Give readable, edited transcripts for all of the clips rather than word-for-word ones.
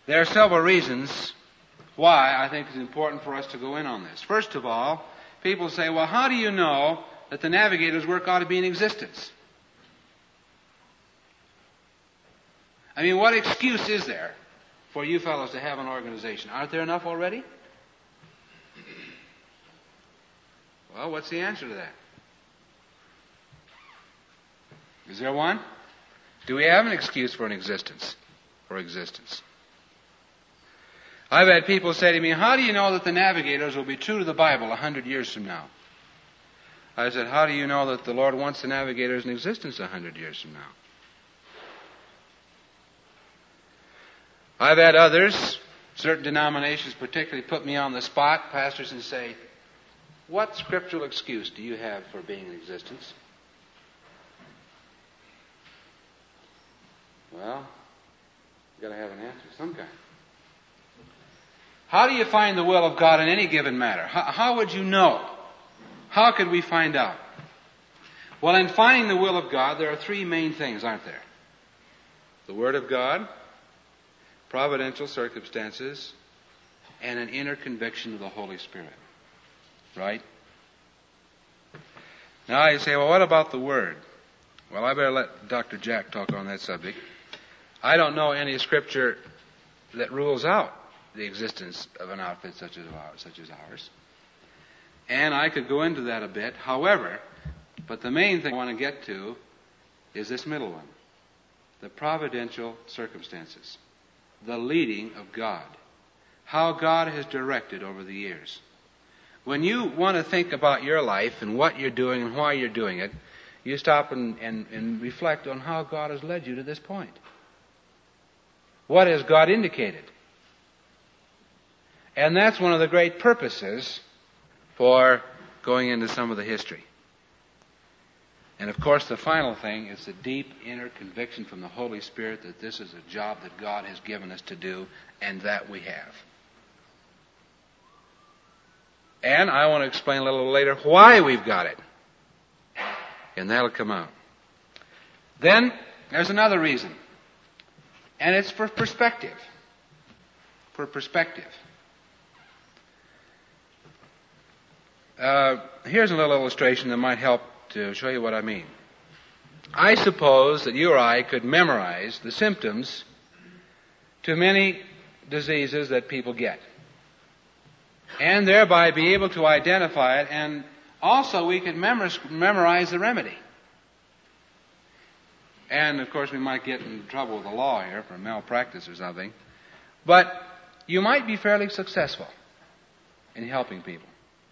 There are several reasons why I think it's important for us to go in on this. First of all, people say, well, how do you know that the navigator's work ought to be in existence? I mean, what excuse is there for you fellows to have an organization? Aren't there enough already? Well, what's the answer to that? Is there one? Do we have an excuse for existence? I've had people say to me, how do you know that the navigators will be true to the Bible 100 years from now? I said, how do you know that the Lord wants the navigators in existence 100 years from now? I've had others, certain denominations particularly, put me on the spot, pastors, and say, what scriptural excuse do you have for being in existence? Well, you've got to have an answer of some kind. How do you find the will of God in any given matter? How would you know? How could we find out? Well, in finding the will of God, there are three main things, aren't there? The Word of God, providential circumstances, and an inner conviction of the Holy Spirit. Right? Now you say, well, what about the Word? Well, I better let Dr. Jack talk on that subject. I don't know any scripture that rules out the existence of an outfit such as ours. And I could go into that a bit. However, but the main thing I want to get to is this middle one. The providential circumstances. The leading of God. How God has directed over the years. When you want to think about your life and what you're doing and why you're doing it, you stop and reflect on how God has led you to this point. What has God indicated? And that's one of the great purposes for going into some of the history. And of course, the final thing is the deep inner conviction from the Holy Spirit that this is a job that God has given us to do, and that we have. And I want to explain a little later why we've got it. And that'll come out. Then, there's another reason. And it's for perspective. For perspective. Here's a little illustration that might help to show you what I mean. I suppose that you or I could memorize the symptoms to many diseases that people get. And thereby be able to identify it, and also we could memorize the remedy. And of course we might get in trouble with the law here for malpractice or something. But you might be fairly successful in helping people.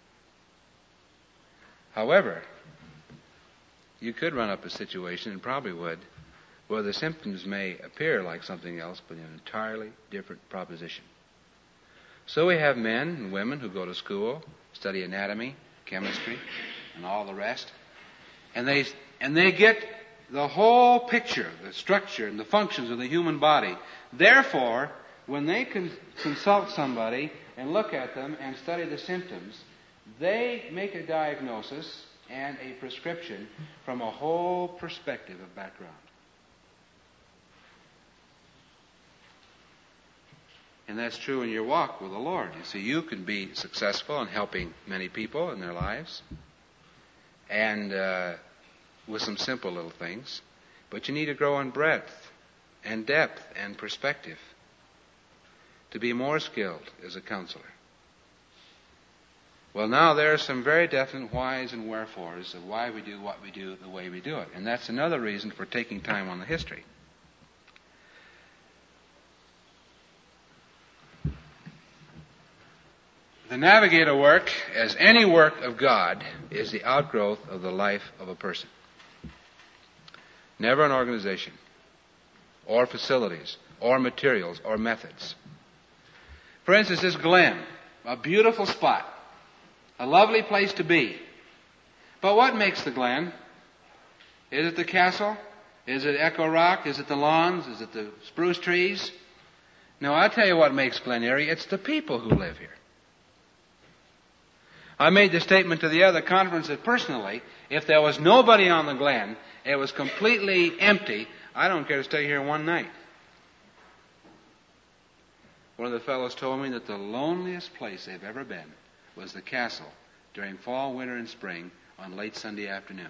However, you could run up a situation, and probably would, where the symptoms may appear like something else, but an entirely different proposition. So we have men and women who go to school, study anatomy, chemistry, and all the rest, and they get the whole picture, the structure and the functions of the human body. Therefore, when they consult somebody and look at them and study the symptoms, they make a diagnosis and a prescription from a whole perspective of background. And that's true in your walk with the Lord. You see, you can be successful in helping many people in their lives, and with some simple little things. But you need to grow in breadth and depth and perspective to be more skilled as a counselor. Well, now there are some very definite whys and wherefores of why we do what we do the way we do it. And that's another reason for taking time on the history. The navigator work, as any work of God, is the outgrowth of the life of a person. Never an organization, or facilities, or materials, or methods. For instance, this Glen, a beautiful spot, a lovely place to be. But what makes the Glen? Is it the castle? Is it Echo Rock? Is it the lawns? Is it the spruce trees? No, I'll tell you what makes Glen Eyrie. It's the people who live here. I made the statement to the other conference that personally, if there was nobody on the Glen, it was completely empty, I don't care to stay here one night. One of the fellows told me that the loneliest place they've ever been was the castle during fall, winter, and spring on late Sunday afternoon,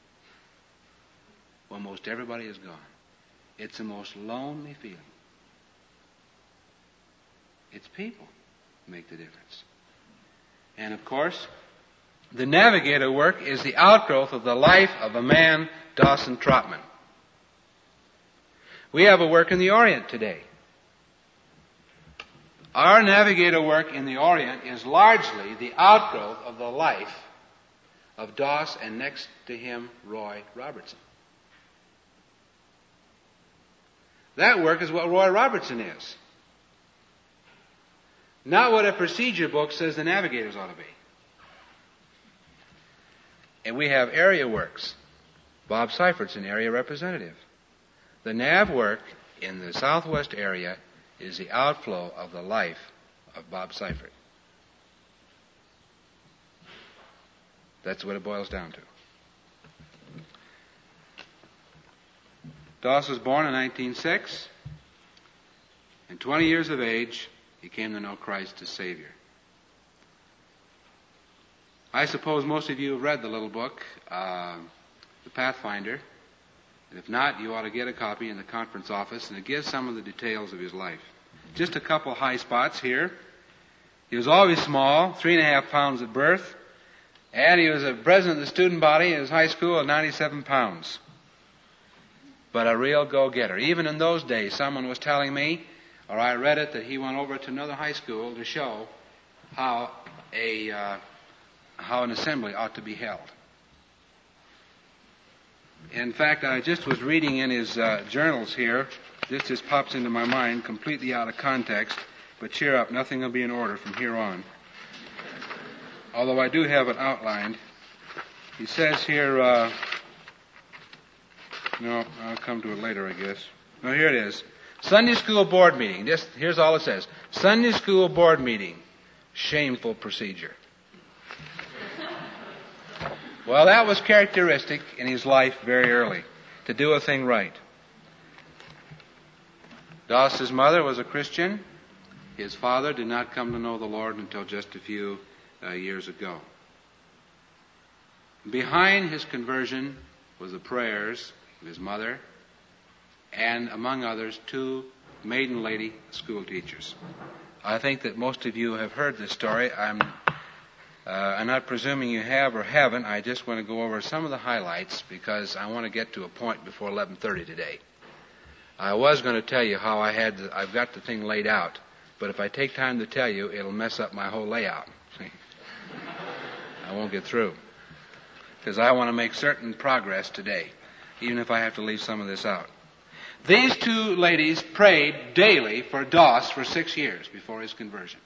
when most everybody is gone. It's the most lonely feeling. It's people who make the difference. And of course, the navigator work is the outgrowth of the life of a man, Dawson Trotman. We have a work in the Orient today. Our navigator work in the Orient is largely the outgrowth of the life of Doss and next to him, Roy Robertson. That work is what Roy Robertson is. Not what a procedure book says the navigators ought to be. And we have area works. Bob Seifert's an area representative. The nav work in the southwest area is the outflow of the life of Bob Seifert. That's what it boils down to. Doss was born in 1906. At 20 years of age, he came to know Christ as Savior. I suppose most of you have read the little book, The Pathfinder. And if not, you ought to get a copy in the conference office, and it gives some of the details of his life. Just a couple high spots here. He was always small, 3.5 pounds at birth, and he was a president of the student body in his high school at 97 pounds. But a real go-getter. Even in those days, someone was telling me, or I read it, that he went over to another high school to show how an assembly ought to be held. In fact, I just was reading in his journals here. This just pops into my mind, completely out of context. But cheer up, nothing will be in order from here on. Although I do have it outlined. He says here, no, I'll come to it later, I guess. No, here it is. Sunday school board meeting. Here's all it says. Sunday school board meeting. Shameful procedure. Well, that was characteristic in his life very early, to do a thing right. Doss's mother was a Christian. His father did not come to know the Lord until just a few years ago. Behind his conversion was the prayers of his mother and, among others, 2 maiden lady school teachers. I think that most of you have heard this story. I'm not presuming you have or haven't. I just want to go over some of the highlights because I want to get to a point before 11:30 today. I was going to tell you how I've got the thing laid out, but if I take time to tell you, it'll mess up my whole layout. See? I won't get through because I want to make certain progress today, even if I have to leave some of this out. These 2 ladies prayed daily for Doss for 6 years before his conversion.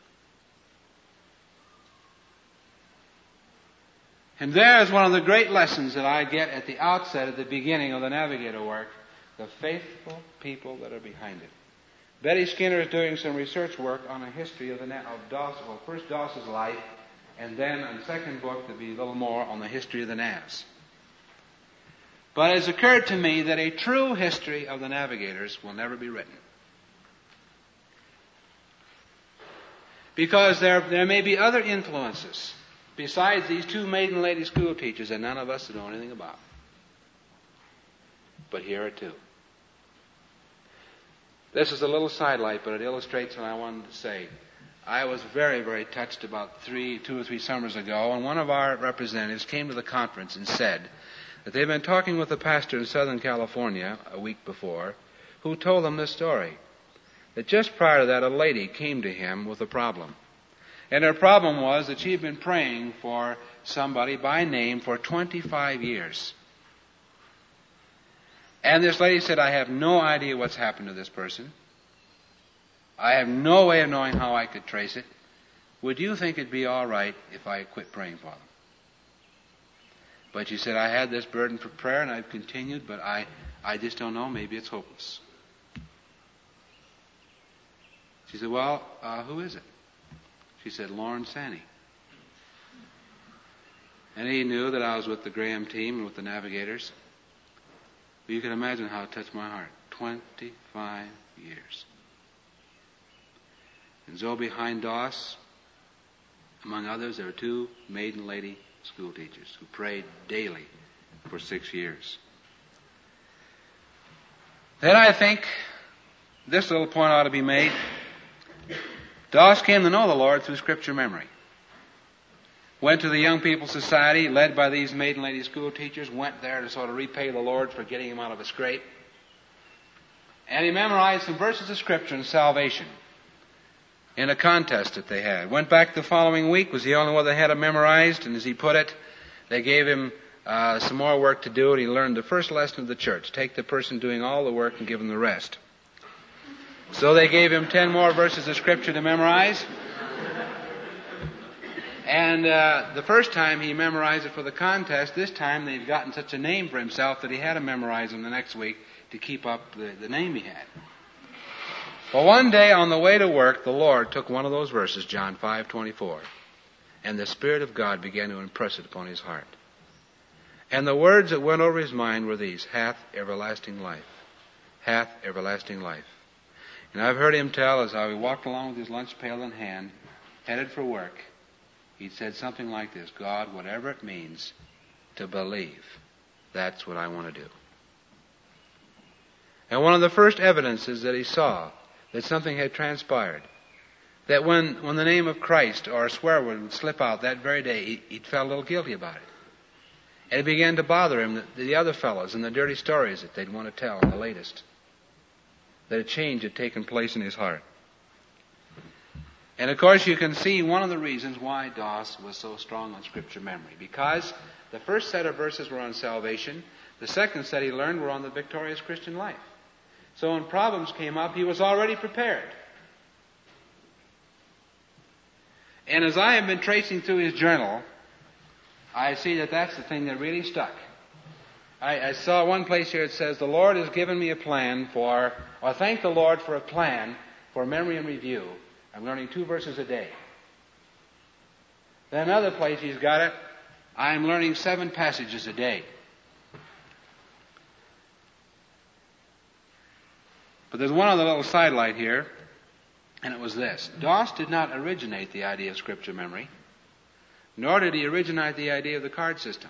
And there is one of the great lessons that I get at the outset, at the beginning of the navigator work, the faithful people that are behind it. Betty Skinner is doing some research work on a history of Doss, well, first Doss's life, and then in the second book to be a little more on the history of the Navs. But it has occurred to me that a true history of the navigators will never be written. Because there may be other influences besides these 2 maiden lady school teachers that none of us know anything about. But here are 2. This is a little sidelight, but it illustrates what I wanted to say. I was very, very touched about 2 or 3 summers ago, and one of our representatives came to the conference and said that they've been talking with a pastor in Southern California a week before who told them this story. That just prior to that, a lady came to him with a problem. And her problem was that she had been praying for somebody by name for 25 years. And this lady said, I have no idea what's happened to this person. I have no way of knowing how I could trace it. Would you think it'd be all right if I quit praying for them? But she said, I had this burden for prayer and I've continued, but I just don't know. Maybe it's hopeless. She said, well, who is it? She said, Lauren Sanney. And he knew that I was with the Graham team and with the navigators. But you can imagine how it touched my heart. 25 years. And so behind Doss, among others, there were two maiden lady school teachers who prayed daily for 6 years. Then I think this little point ought to be made. Doss came to know the Lord through Scripture memory. Went to the Young People's Society, led by these maiden lady school teachers, went there to sort of repay the Lord for getting him out of a scrape. And he memorized some verses of Scripture on salvation in a contest that they had. Went back the following week, was the only one that had it memorized, and as he put it, they gave him some more work to do, and he learned the first lesson of the church. Take the person doing all the work and give him the rest. So they gave him 10 more verses of Scripture to memorize. And the first time he memorized it for the contest, this time they'd gotten such a name for himself that he had to memorize them the next week to keep up the name he had. Well, one day on the way to work, the Lord took one of those verses, John 5:24, and the Spirit of God began to impress it upon his heart. And the words that went over his mind were these: hath everlasting life. Hath everlasting life. And I've heard him tell, as he walked along with his lunch pail in hand, headed for work, he'd said something like this: God, whatever it means to believe, that's what I want to do. And one of the first evidences that he saw that something had transpired, that when the name of Christ or a swear word would slip out that very day, he felt a little guilty about it. And it began to bother him, the other fellows and the dirty stories that they'd want to tell, the latest. That a change had taken place in his heart. And of course you can see one of the reasons why Doss was so strong on Scripture memory. Because the first set of verses were on salvation. The second set he learned were on the victorious Christian life. So when problems came up, he was already prepared. And as I have been tracing through his journal, I see that that's the thing that really stuck. I saw one place here it says, the Lord has given me a plan for, or thank the Lord for a plan for memory and review. I'm learning 2 verses a day. Then another place he's got it, I'm learning 7 passages a day. But there's one other little sidelight here, and it was this. Doss did not originate the idea of Scripture memory, nor did he originate the idea of the card system.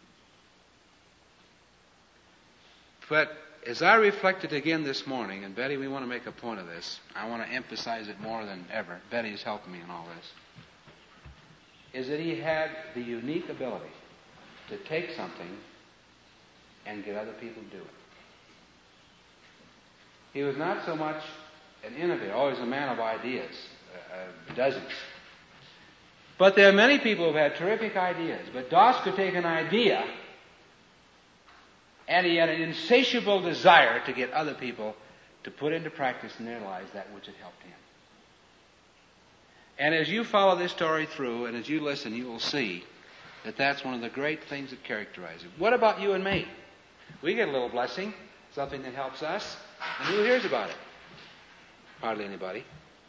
But as I reflected again this morning, and Betty, we want to make a point of this. I want to emphasize it more than ever. Betty's helped me in all this. Is that he had the unique ability to take something and get other people to do it. He was not so much an innovator, always a man of ideas, dozens. But there are many people who've had terrific ideas. But Doss could take an idea, and he had an insatiable desire to get other people to put into practice in their lives that which had helped him. And as you follow this story through, and as you listen, you will see that that's one of the great things that characterize it. What about you and me? We get a little blessing, something that helps us, and who hears about it? Hardly anybody.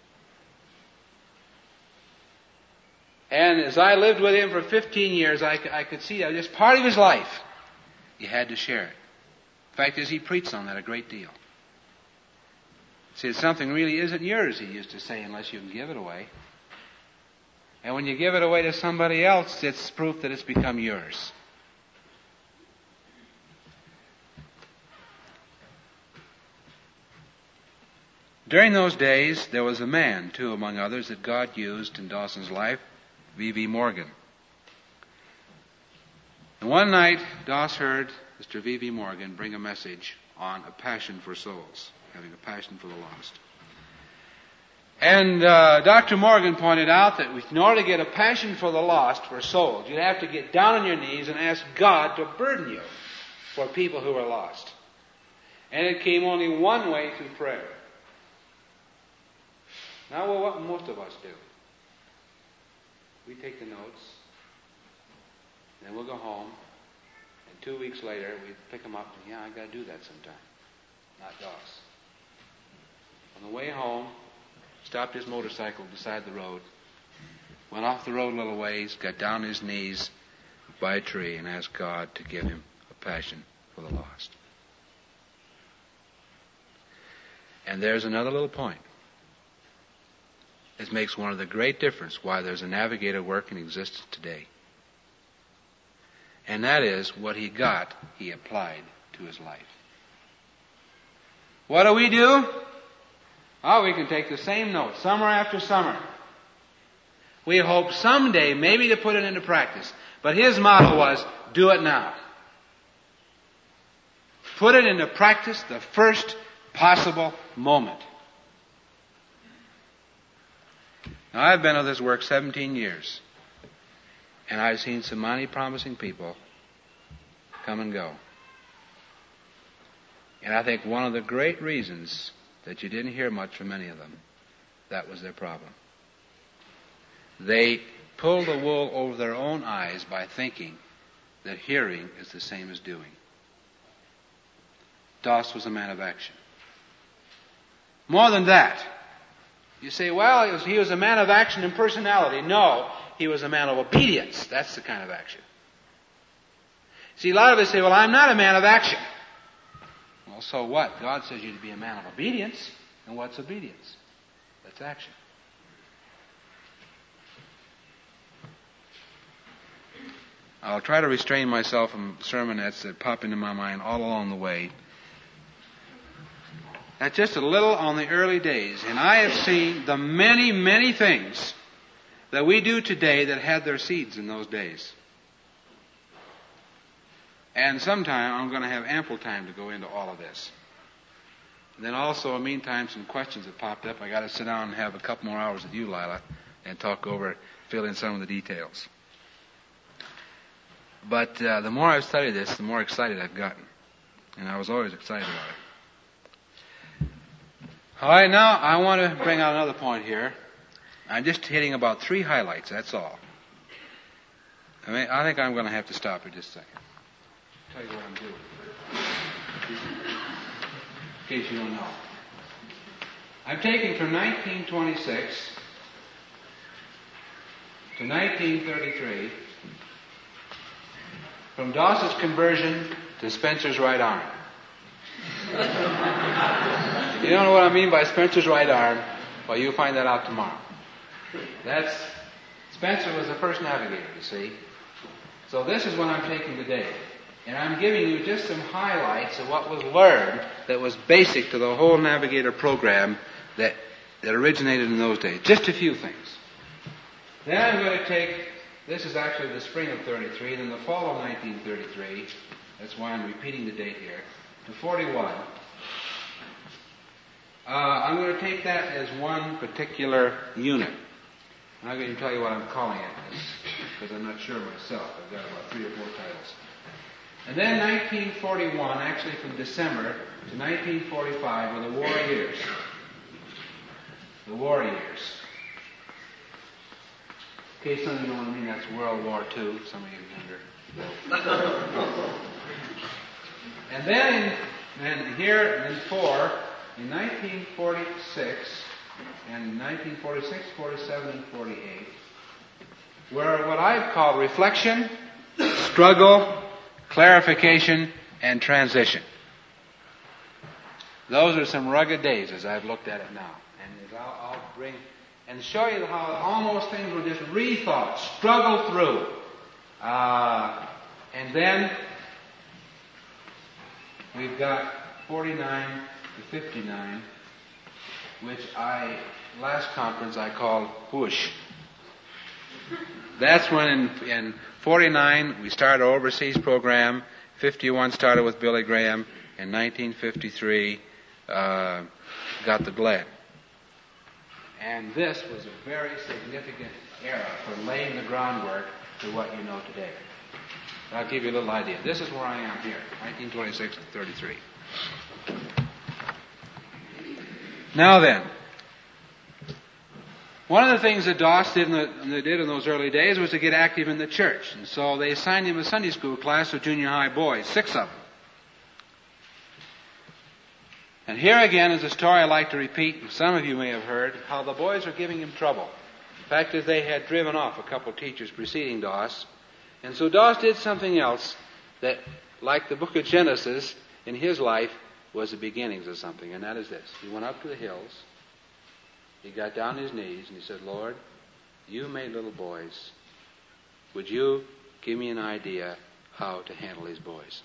And as I lived with him for 15 years, I could see that just part of his life. You had to share it. The fact is, he preached on that a great deal. See, something really isn't yours, he used to say, unless you can give it away. And when you give it away to somebody else, it's proof that it's become yours. During those days, there was a man, too, among others, that God used in Dawson's life, V.V. Morgan. And one night, Doss heard Mr. V.V. Morgan bring a message on a passion for souls, having a passion for the lost. And Dr. Morgan pointed out that in order to get a passion for the lost, for souls, you'd have to get down on your knees and ask God to burden you for people who are lost. And it came only one way, through prayer. Now, well, what most of us do? We take the notes, and then we'll go home, and 2 weeks later, we pick them up, and yeah, I've got to do that sometime. Not Doss. On the way home, stopped his motorcycle beside the road, went off the road a little ways, got down on his knees by a tree, and asked God to give him a passion for the lost. And there's another little point. It makes one of the great difference why there's a navigator work in existence today. And that is what he got, he applied to his life. What do? Oh, we can take the same note summer after summer. We hope someday maybe to put it into practice. But his motto was, do it now. Put it into practice the first possible moment. Now, I've been with this work 17 years. And I've seen some mighty promising people come and go. And I think one of the great reasons that you didn't hear much from any of them, that was their problem. They pulled the wool over their own eyes by thinking that hearing is the same as doing. Doss was a man of action. More than that, you say, well, he was a man of action in personality. No, he was a man of obedience. That's the kind of action. See, a lot of us say, well, I'm not a man of action. Well, so what? God says you to be a man of obedience. And what's obedience? That's action. I'll try to restrain myself from sermonettes that pop into my mind all along the way. That's just a little on the early days. And I have seen the many, many things that we do today that had their seeds in those days. And sometime I'm going to have ample time to go into all of this. And then also, in the meantime, some questions have popped up. I got to sit down and have a couple more hours with you, Lila, and talk over, fill in some of the details. But the more I've studied this, the more excited I've gotten. And I was always excited about it. All right, now I want to bring out another point here. I'm just hitting about 3 highlights, that's all. I think I'm going to have to stop here just a second. I'll tell you what I'm doing. In case you don't know. I'm taking from 1926 to 1933, from Doss's conversion to Spencer's right arm. If you don't know what I mean by Spencer's right arm, well, you'll find that out tomorrow. Spencer was the first navigator, you see. So this is what I'm taking today. And I'm giving you just some highlights of what was learned that was basic to the whole navigator program that originated in those days. Just a few things. Then I'm going to take, this is actually the spring of 33, then the fall of 1933, that's why I'm repeating the date here, to 41. I'm going to take that as one particular unit. And I'm going to tell you what I'm calling it, because I'm not sure myself. I've got about 3 or 4 titles. And then 1941, actually from December to 1945, were the war years. The war years. In case some of you know what I mean, that's World War II. Some of you younger. And then, here in 4, in 1946, and 1946, 47, and 48, were what I've called reflection, struggle, clarification, and transition. Those are some rugged days as I've looked at it now. And as I'll bring and show you how almost things were just rethought, struggled through. And then we've got 49 to 59, which last conference I called whoosh. That's when in 49 we started our overseas program. 51 started with Billy Graham. In 1953 got the Glen. And this was a very significant era for laying the groundwork to what you know today. I'll give you a little idea. This is where I am here, 1926 to 33. Now then, one of the things that Doss did in those early days was to get active in the church. And so they assigned him a Sunday school class of junior high boys, 6 of them. And here again is a story I like to repeat, and some of you may have heard, how the boys were giving him trouble. The fact is they had driven off a couple of teachers preceding Doss. And so Doss did something else that, like the book of Genesis, in his life was the beginnings of something, and that is this. He went up to the hills, He got down on his knees and he said, Lord, you made little boys. Would you give me an idea how to handle these boys?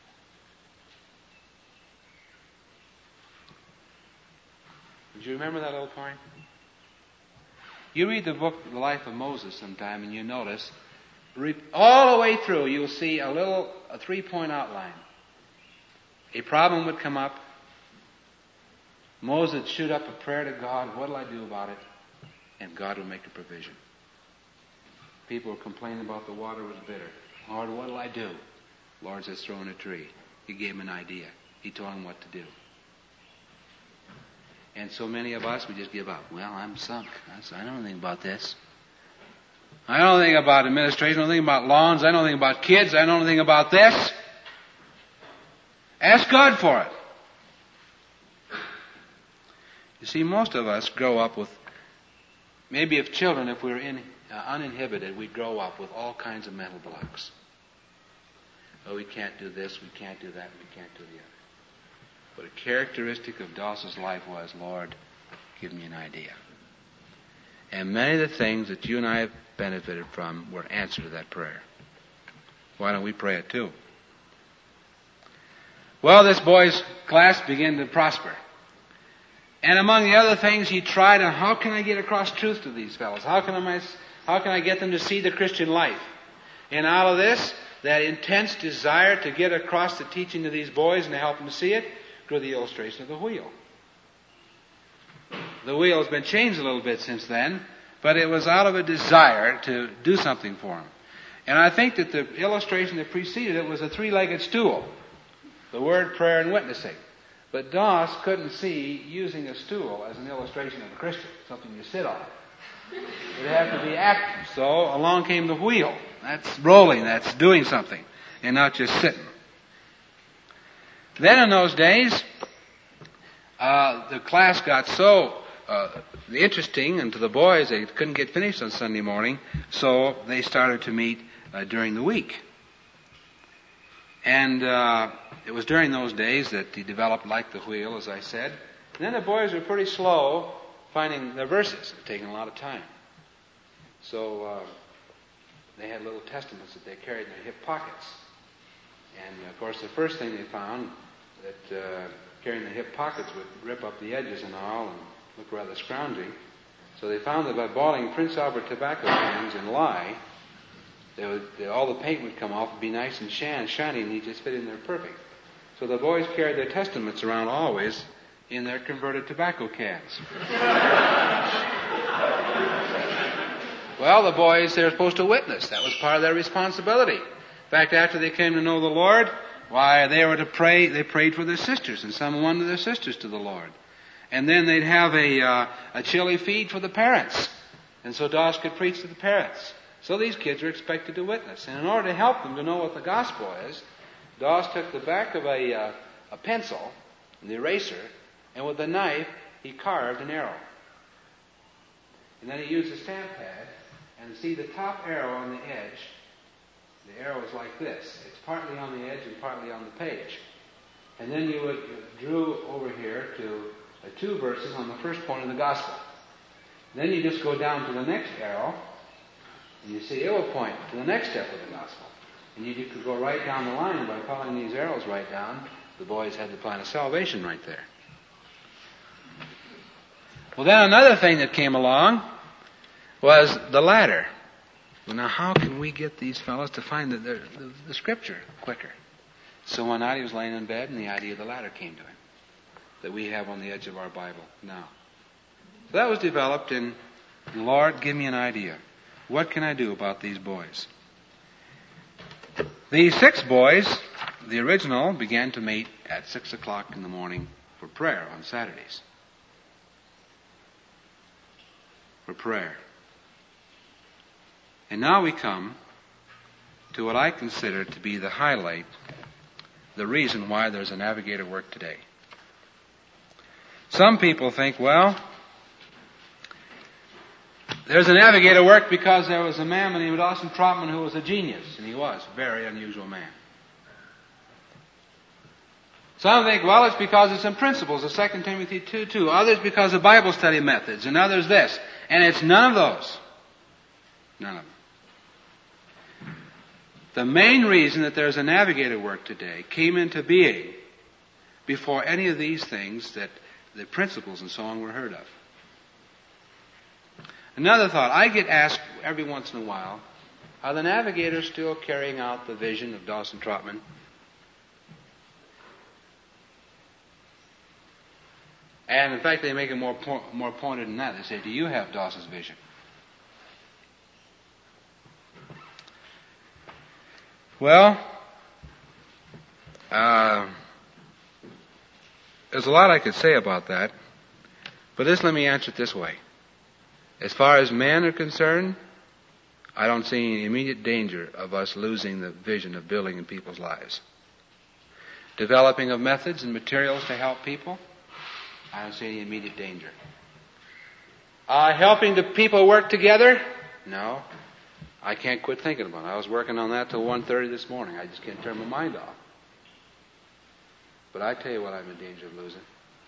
Did you remember that little point? You read the book, The Life of Moses, sometime, and you notice, all the way through, you'll see a 3-point outline. A problem would come up. Moses would shoot up a prayer to God. What'll I do about it? And God will make a provision. People were complaining about the water was bitter. Lord, what'll I do? Lord says, throw in a tree. He gave him an idea. He told him what to do. And so many of us, we just give up. Well, I'm sunk. I don't know anything about this. I don't know anything about administration. I don't know anything about lawns. I don't know anything about kids. I don't know anything about this. Ask God for it. You see, most of us grow up with, maybe if children, if we were uninhibited, we'd grow up with all kinds of mental blocks. Oh, we can't do this, we can't do that, we can't do the other. But a characteristic of Doss's life was, Lord, give me an idea. And many of the things that you and I have benefited from were answered to that prayer. Why don't we pray it too? Well, this boy's class began to prosper. And among the other things, he tried on how can I get across truth to these fellows? How can I get them to see the Christian life? And out of this, that intense desire to get across the teaching to these boys and to help them to see it, grew the illustration of the wheel. The wheel has been changed a little bit since then, but it was out of a desire to do something for them. And I think that the illustration that preceded it was a 3-legged stool. The word, prayer, and witnessing. But Doss couldn't see using a stool as an illustration of a Christian, something you sit on. It had to be active. So along came the wheel. That's rolling, that's doing something, and not just sitting. Then in those days, the class got so interesting, and to the boys, they couldn't get finished on Sunday morning, so they started to meet during the week. And it was during those days that he developed like the wheel, as I said. And then the boys were pretty slow finding their verses. It had taken a lot of time. So they had little testaments that they carried in their hip pockets. And, of course, the first thing they found that carrying the hip pockets would rip up the edges and all and look rather scroungy. So they found that by boiling Prince Albert tobacco cans in lye, all the paint would come off and be nice and shiny, and he'd just fit in there perfect. So the boys carried their testaments around always in their converted tobacco cans. Well, the boys, they were supposed to witness. That was part of their responsibility. In fact, after they came to know the Lord, why, they were to pray. They prayed for their sisters, and some won their sisters to the Lord. And then they'd have a chili feed for the parents. And so Doss could preach to the parents. So these kids were expected to witness. And in order to help them to know what the gospel is, Doss took the back of a pencil, the eraser, and with a knife, he carved an arrow. And then he used a stamp pad, and see the top arrow on the edge. The arrow is like this. It's partly on the edge and partly on the page. And then you would drew over here to 2 verses on the first point of the gospel. Then you just go down to the next arrow, and you see it will point to the next step of the gospel. And you could go right down the line by following these arrows right down. The boys had the plan of salvation right there. Well, then another thing that came along was the ladder. Well, now how can we get these fellows to find the scripture quicker? So one night he was laying in bed and the idea of the ladder came to him that we have on the edge of our Bible now. So that was developed, and Lord, give me an idea. What can I do about these boys? The 6 boys, the original, began to meet at 6 o'clock in the morning for prayer on Saturdays. For prayer. And now we come to what I consider to be the highlight, the reason why there's a navigator work today. Some people think, well, there's a navigator work because there was a man named Dawson Trotman who was a genius, and he was a very unusual man. Some think, well, it's because of some principles of 2 Timothy 2:2. Others because of Bible study methods, and others this. And it's none of those. None of them. The main reason that there's a navigator work today came into being before any of these things, that the principles and so on, were heard of. Another thought. I get asked every once in a while, are the navigators still carrying out the vision of Dawson Trotman? And in fact, they make it more pointed than that. They say, do you have Dawson's vision? Well, there's a lot I could say about that, but let me answer it this way. As far as men are concerned, I don't see any immediate danger of us losing the vision of building in people's lives. Developing of methods and materials to help people, I don't see any immediate danger. Helping the people work together? No. I can't quit thinking about it. I was working on that till 1:30 this morning. I just can't turn my mind off. But I tell you what I'm in danger of losing.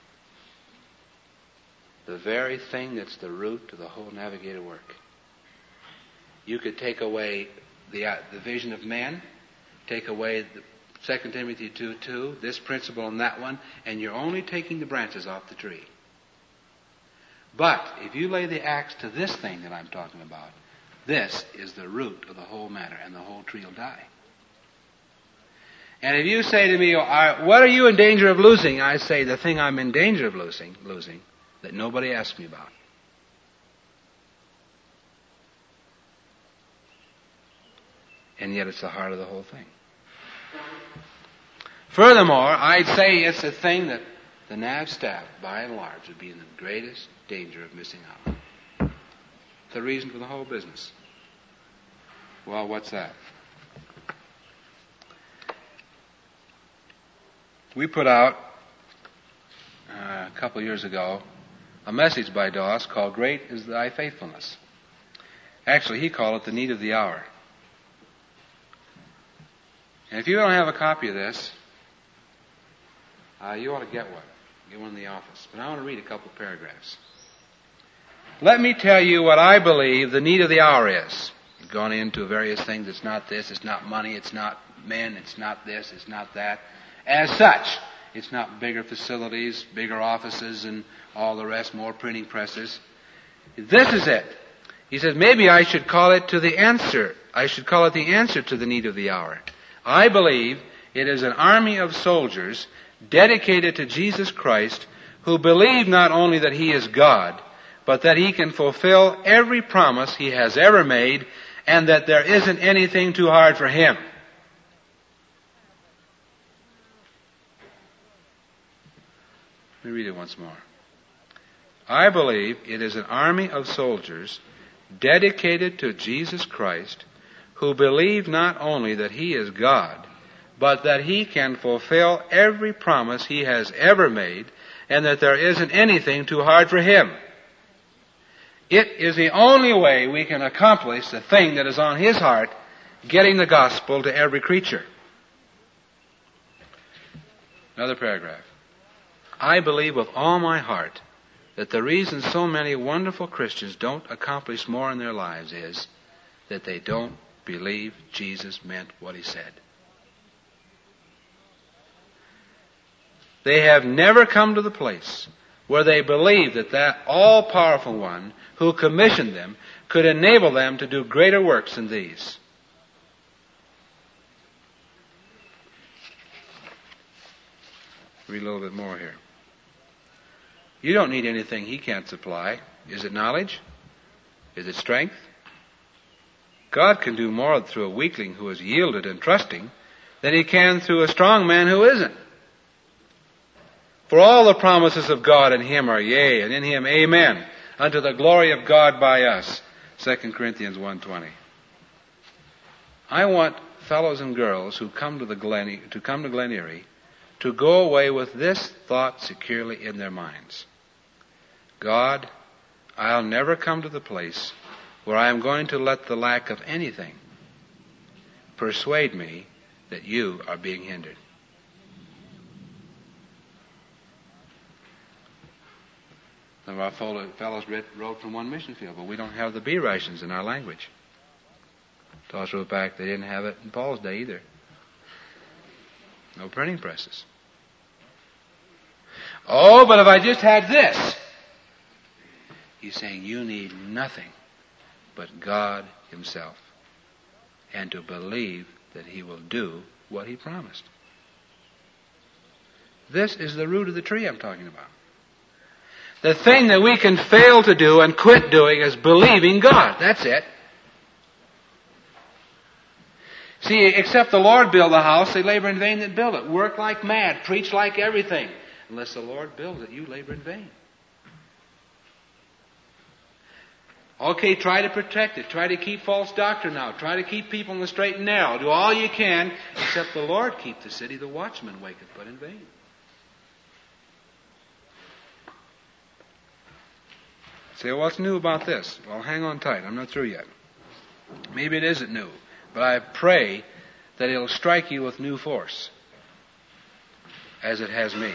The very thing that's the root to the whole navigator work. You could take away the vision of man, take away the 2 Timothy 2:2, this principle and that one, and you're only taking the branches off the tree. But if you lay the axe to this thing that I'm talking about, this is the root of the whole matter, and the whole tree will die. And if you say to me, what are you in danger of losing? I say, the thing I'm in danger of losing, that nobody asks me about. And yet it's the heart of the whole thing. Furthermore, I'd say it's a thing that the NAV staff, by and large, would be in the greatest danger of missing out. The reason for the whole business. Well, what's that? We put out, a couple of years ago, a message by Doss called Great is Thy Faithfulness. Actually, he called it the need of the hour. And if you don't have a copy of this, you ought to get one. Get one in the office. But I want to read a couple of paragraphs. Let me tell you what I believe the need of the hour is. We've gone into various things. It's not this, it's not money, it's not men, it's not this, it's not that. As such, it's not bigger facilities, bigger offices, and all the rest, more printing presses. This is it. He says, maybe I should call it the answer to the need of the hour. I believe it is an army of soldiers dedicated to Jesus Christ who believe not only that He is God, but that He can fulfill every promise He has ever made, and that there isn't anything too hard for Him. Let me read it once more. I believe it is an army of soldiers dedicated to Jesus Christ who believe not only that He is God, but that He can fulfill every promise He has ever made, and that there isn't anything too hard for Him. It is the only way we can accomplish the thing that is on His heart, getting the gospel to every creature. Another paragraph. I believe with all my heart that the reason so many wonderful Christians don't accomplish more in their lives is that they don't believe Jesus meant what He said. They have never come to the place where they believe that all-powerful one who commissioned them could enable them to do greater works than these. Read a little bit more here. You don't need anything He can't supply. Is it knowledge? Is it strength? God can do more through a weakling who is yielded and trusting than He can through a strong man who isn't. For all the promises of God in Him are yea, and in Him amen, unto the glory of God by us. 2 Corinthians 1:20. I want fellows and girls who come to Glen Eyrie to go away with this thought securely in their minds. God, I'll never come to the place where I am going to let the lack of anything persuade me that You are being hindered. Some of our fellows wrote from one mission field, but we don't have the B rations in our language. Doss wrote back they didn't have it in Paul's day either. No printing presses. Oh, but if I just had this. He's saying you need nothing but God Himself, and to believe that He will do what He promised. This is the root of the tree I'm talking about. The thing that we can fail to do and quit doing is believing God. That's it. See, except the Lord build the house, they labor in vain that build it. Work like mad, preach like everything. Unless the Lord builds it, you labor in vain. Okay, try to protect it. Try to keep false doctrine out. Try to keep people in the straight and narrow. Do all you can, except the Lord keep the city. The watchman waketh but in vain. Say, what's new about this? Well, hang on tight. I'm not through yet. Maybe it isn't new, but I pray that it'll strike you with new force, as it has me.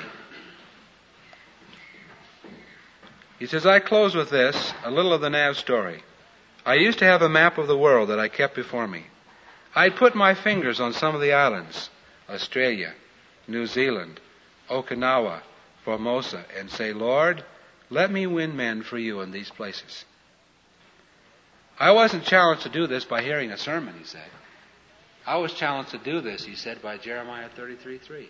He says, I close with this, a little of the Nav story. I used to have a map of the world that I kept before me. I'd put my fingers on some of the islands, Australia, New Zealand, Okinawa, Formosa, and say, Lord, let me win men for you in these places. I wasn't challenged to do this by hearing a sermon, he said. I was challenged to do this, he said, by Jeremiah 33:3.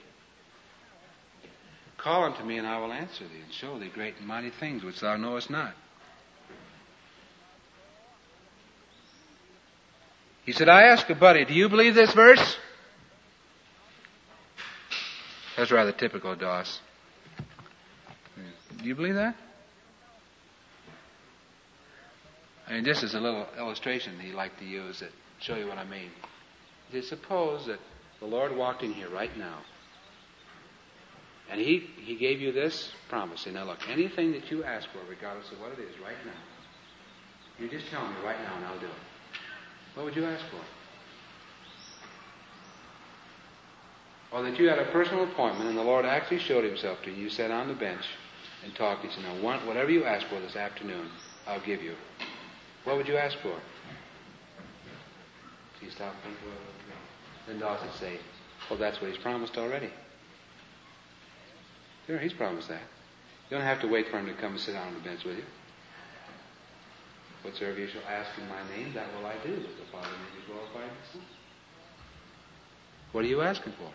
Call unto me, and I will answer thee, and show thee great and mighty things which thou knowest not. He said, I asked a buddy, do you believe this verse? That's rather typical of Doss. Do you believe that? I mean, this is a little illustration he liked to use that show you what I mean. He said, suppose that the Lord walked in here right now, and He gave you this promise. Say, now look, anything that you ask for, regardless of what it is, right now, you just tell me right now and I'll do it. What would you ask for? Or that you had a personal appointment and the Lord actually showed Himself to you. You sat on the bench and talked. He said, now whatever you ask for this afternoon, I'll give you. What would you ask for? So you stop thinking, then Doss would say, well, that's what He's promised already. Sure, He's promised that. You don't have to wait for Him to come and sit down on the bench with you. Whatsoever you shall ask in my name, that will I do, that the Father may be glorified in the Son. What are you asking for?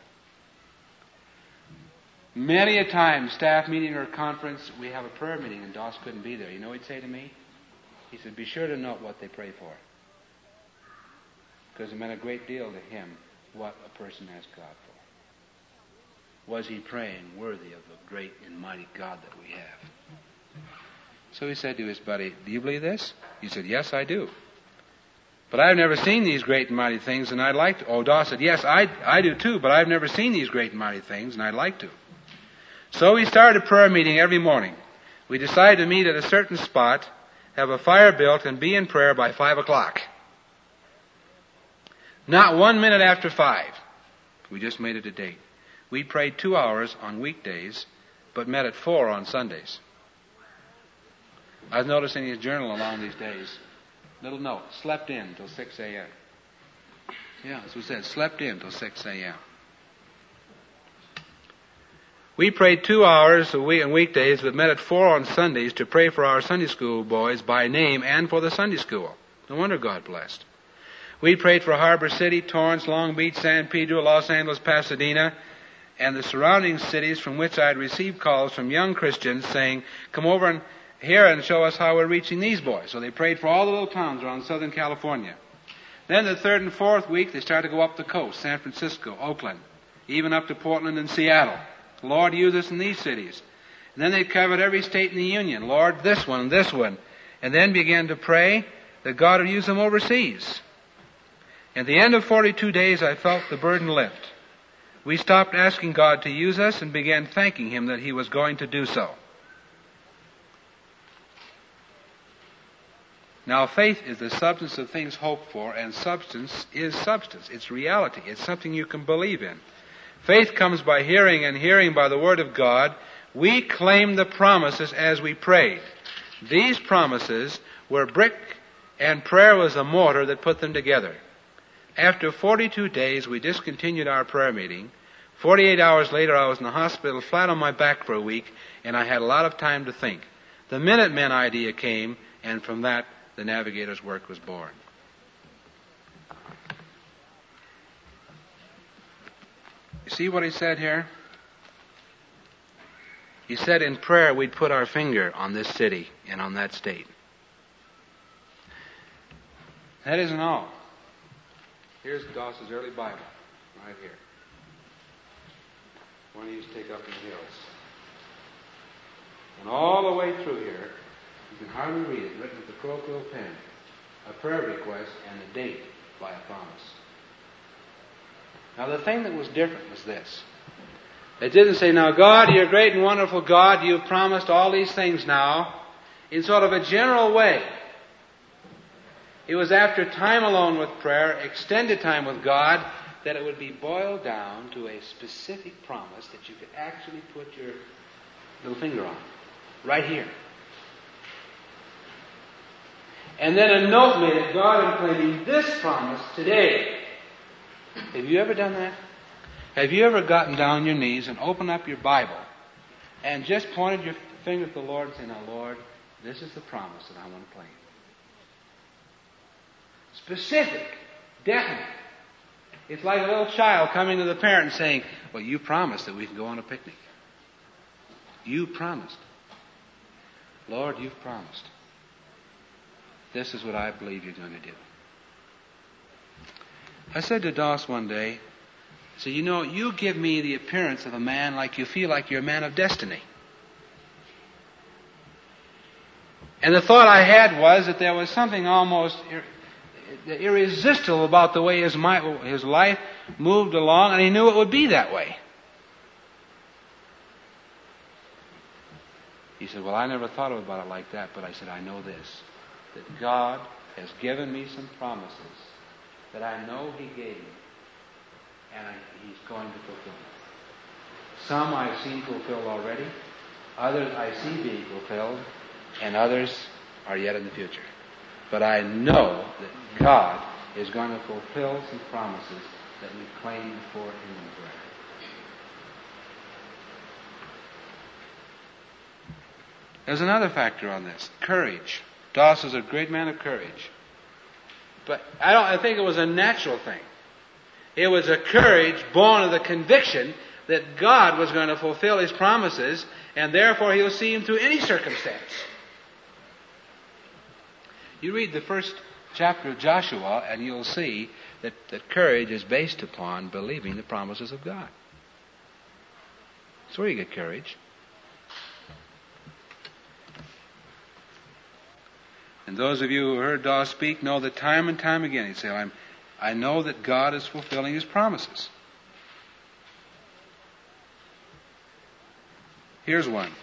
Many a time, staff meeting or conference, we have a prayer meeting and Doss couldn't be there. You know what he'd say to me? He said, be sure to note what they pray for. Because it meant a great deal to him what a person asked God for. Was he praying worthy of the great and mighty God that we have? So he said to his buddy, do you believe this? He said, yes, I do. But I've never seen these great and mighty things, and I'd like to. Oh, Doss said, yes, I do too, but I've never seen these great and mighty things, and I'd like to. So we started a prayer meeting every morning. We decided to meet at a certain spot, have a fire built, and be in prayer by 5 o'clock. Not 1 minute after 5. We just made it a date. We prayed 2 hours on weekdays, but met at 4 on Sundays. I was noticing his journal along these days. Little note, slept in till 6 a.m. Yeah, that's what it said, slept in till 6 a.m. We prayed 2 hours a week on weekdays, but met at 4 on Sundays to pray for our Sunday school boys by name and for the Sunday school. No wonder God blessed. We prayed for Harbor City, Torrance, Long Beach, San Pedro, Los Angeles, Pasadena, and the surrounding cities from which I had received calls from young Christians saying, come over and here and show us how we're reaching these boys. So they prayed for all the little towns around Southern California. Then the third and fourth week, they started to go up the coast, San Francisco, Oakland, even up to Portland and Seattle. Lord, use us in these cities. And then they covered every state in the Union. Lord, this one and this one. And then began to pray that God would use them overseas. At the end of 42 days, I felt the burden lift. We stopped asking God to use us and began thanking Him that He was going to do so. Now, faith is the substance of things hoped for, and substance is substance. It's reality. It's something you can believe in. Faith comes by hearing, and hearing by the Word of God. We claim the promises as we prayed. These promises were brick and prayer was the mortar that put them together. After 42 days, we discontinued our prayer meeting. 48 hours later, I was in the hospital flat on my back for a week, and I had a lot of time to think. The Minutemen idea came, and from that, the Navigator's work was born. You see what he said here? He said in prayer we'd put our finger on this city and on that state. That isn't all. Here's Doss's early Bible, right here. One he used to take up in the hills. And all the way through here, you can hardly read it, written with a crowquill pen, a prayer request and a date by a promise. Now the thing that was different was this. It didn't say, now God, you're great and wonderful God, you've promised all these things now, in sort of a general way. It was after time alone with prayer, extended time with God, that it would be boiled down to a specific promise that you could actually put your little finger on. Right here. And then a note made of God claiming this promise today. Have you ever done that? Have you ever gotten down on your knees and opened up your Bible and just pointed your finger at the Lord and said, now Lord, this is the promise that I want to claim. Specific, definite. It's like a little child coming to the parent and saying, well, you promised that we can go on a picnic. You promised. Lord, you've promised. This is what I believe you're going to do. I said to Doss one day, I said, you know, you give me the appearance of a man like you feel like you're a man of destiny. And the thought I had was that there was something almost irresistible about the way his life moved along, and he knew it would be that way. He said, well, I never thought about it like that, but I said, I know this, that God has given me some promises that I know He gave me, and He's going to fulfill them. Some I've seen fulfilled already, others I see being fulfilled, and others are yet in the future. But I know that God is going to fulfill some promises that we claimed before Him in prayer. There's another factor on this, courage. Doss is a great man of courage. But I think it was a natural thing. It was a courage born of the conviction that God was going to fulfill His promises, and therefore He'll see Him through any circumstance. You read the first chapter of Joshua, and you'll see that courage is based upon believing the promises of God. That's where you get courage. And those of you who heard Doss speak know that time and time again he'd say, I know that God is fulfilling His promises. Here's one.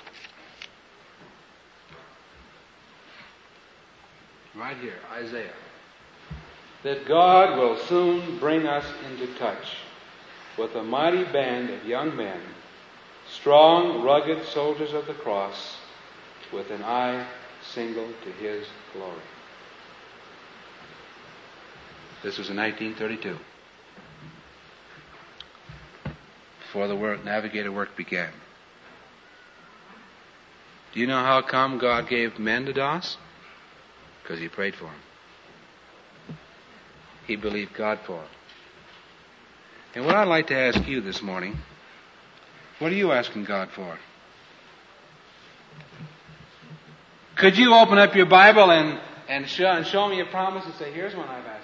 Right here, Isaiah. That God will soon bring us into touch with a mighty band of young men, strong, rugged soldiers of the cross, with an eye single to His glory. This was in 1932, before the Navigator work began. Do you know how come God gave men to Doss? Because he prayed for him. He believed God for him. And what I'd like to ask you this morning, what are you asking God for? Could you open up your Bible and show me a promise and say, here's one I've prayed.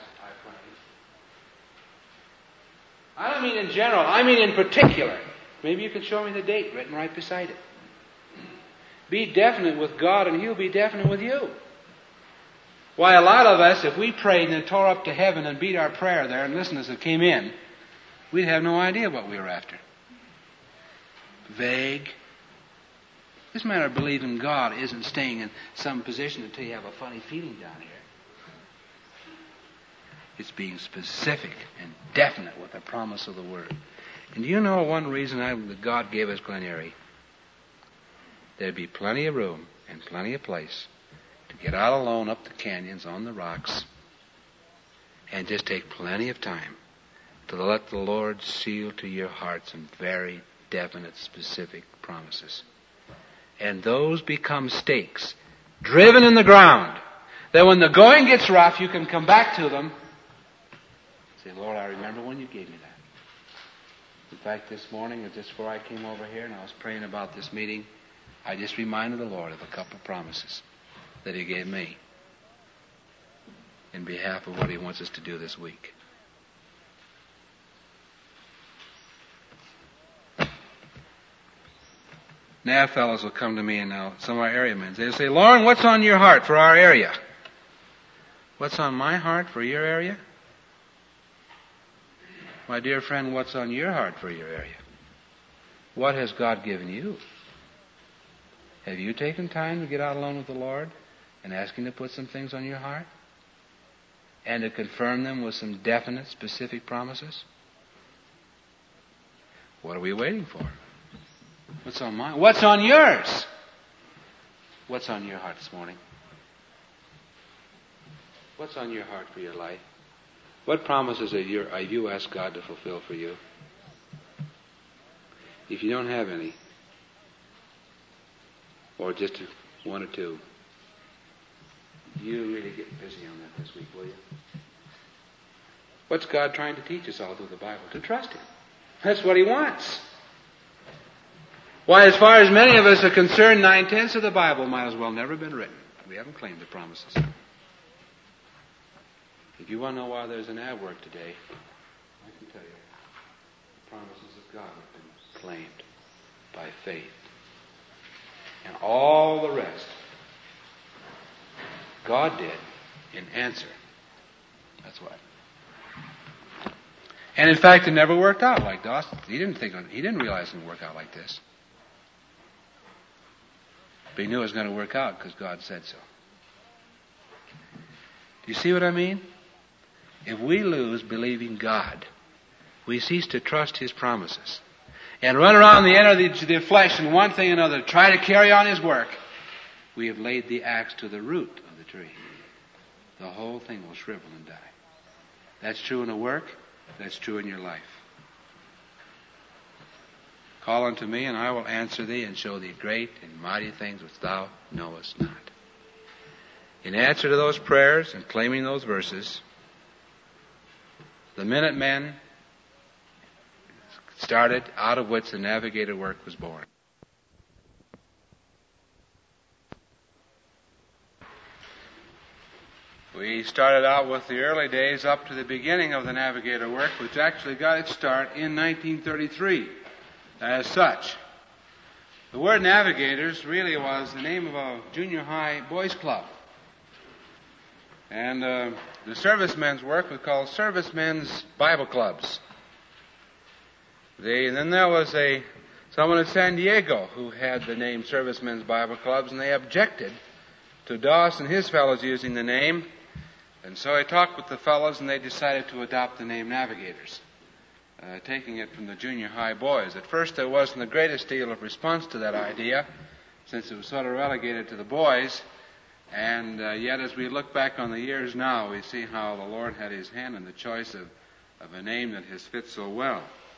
I don't mean in general, I mean in particular. Maybe you can show me the date written right beside it. Be definite with God and He'll be definite with you. Why, a lot of us, if we prayed and then tore up to heaven and beat our prayer there and listened as it came in, we'd have no idea what we were after. Vague. This matter of believing God isn't staying in some position until you have a funny feeling down here. It's being specific and definite with the promise of the Word. And do you know one reason that God gave us Glen Eyrie? There'd be plenty of room and plenty of place to get out alone up the canyons on the rocks and just take plenty of time to let the Lord seal to your heart some very definite, specific promises. And those become stakes, driven in the ground, that when the going gets rough, you can come back to them. Say, Lord, I remember when you gave me that. In fact, this morning, just before I came over here and I was praying about this meeting, I just reminded the Lord of a couple of promises that He gave me in behalf of what He wants us to do this week. Now, fellows will come to me and now some of our area men. They'll say, Lauren, what's on your heart for our area? What's on my heart for your area? My dear friend, what's on your heart for your area? What has God given you? Have you taken time to get out alone with the Lord and ask Him to put some things on your heart? And to confirm them with some definite, specific promises? What are we waiting for? What's on mine? What's on yours? What's on your heart this morning? What's on your heart for your life? What promises have you asked God to fulfill for you? If you don't have any, or just one or two, you really get busy on that this week, will you? What's God trying to teach us all through the Bible? To trust Him. That's what He wants. Why, as far as many of us are concerned, 9/10 of the Bible might as well never have been written. We haven't claimed the promises. If you want to know why there's an ad work today, I can tell you. The promises of God have been claimed by faith. And all the rest, God did in answer. That's why. And in fact, it never worked out like Dawson. He didn't realize it would work out like this. But he knew it was going to work out because God said so. Do you see what I mean? If we lose believing God, we cease to trust His promises and run around the end of the flesh and one thing or another, try to carry on His work, we have laid the axe to the root of the tree. The whole thing will shrivel and die. That's true in the work. That's true in your life. Call unto me, and I will answer thee, and show thee great and mighty things which thou knowest not. In answer to those prayers and claiming those verses, the Minutemen started, out of which the Navigator work was born. We started out with the early days up to the beginning of the Navigator work, which actually got its start in 1933 as such. The word Navigators really was the name of a junior high boys club. And the servicemen's work was called Servicemen's Bible Clubs. Then there was someone in San Diego who had the name Servicemen's Bible Clubs, and they objected to Doss and his fellows using the name. And so I talked with the fellows, and they decided to adopt the name Navigators, taking it from the junior high boys. At first, there wasn't the greatest deal of response to that idea, since it was sort of relegated to the boys. And yet, as we look back on the years now, we see how the Lord had His hand in the choice of a name that has fit so well.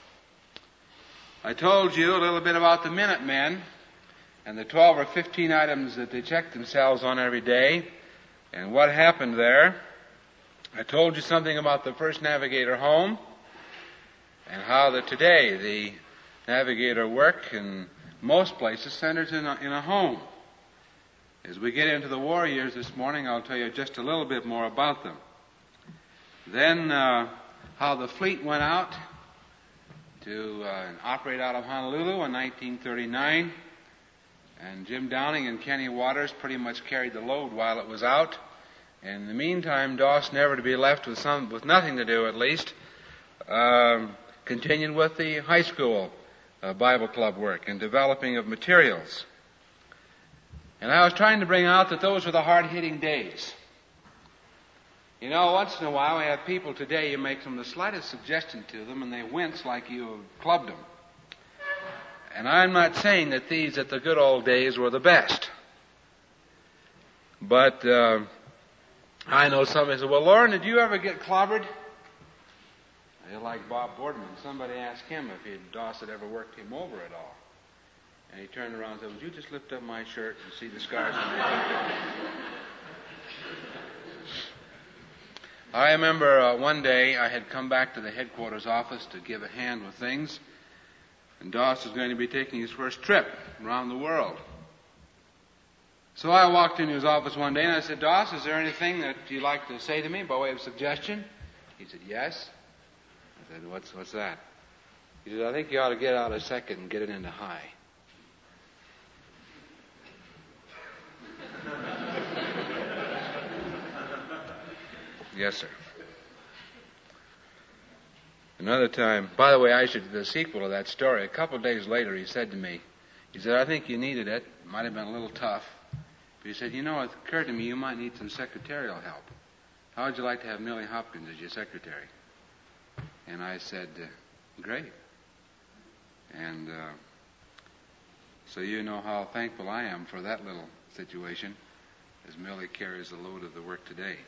I told you a little bit about the Minutemen and the 12 or 15 items that they checked themselves on every day and what happened there. I told you something about the first Navigator home and how that today the Navigator work in most places centers in a home. As we get into the war years this morning, I'll tell you just a little bit more about them. Then how the fleet went out to operate out of Honolulu in 1939. And Jim Downing and Kenny Waters pretty much carried the load while it was out. And in the meantime, Doss, never to be left with nothing to do at least, continued with the high school Bible club work and developing of materials. And I was trying to bring out that those were the hard-hitting days. You know, once in a while we have people today, you make them the slightest suggestion to them and they wince like you clubbed them. And I'm not saying that the good old days were the best. But I know somebody said, well, Lauren, did you ever get clobbered? I like Bob Boardman. Somebody asked him if Doss had ever worked him over at all. And he turned around and said, would you just lift up my shirt and see the scars on my feet? I remember one day I had come back to the headquarters office to give a hand with things, and Doss was going to be taking his first trip around the world. So I walked into his office one day and I said, Doss, is there anything that you'd like to say to me by way of suggestion? He said, yes. I said, what's that? He said, I think you ought to get out a second and get it into high. Yes, sir. Another time, by the way, the sequel to that story, a couple of days later, he said to me, he said, I think you needed it. It might have been a little tough. But he said, you know, it occurred to me you might need some secretarial help. How would you like to have Millie Hopkins as your secretary? And I said, great. And so you know how thankful I am for that little situation, as Millie carries the load of the work today.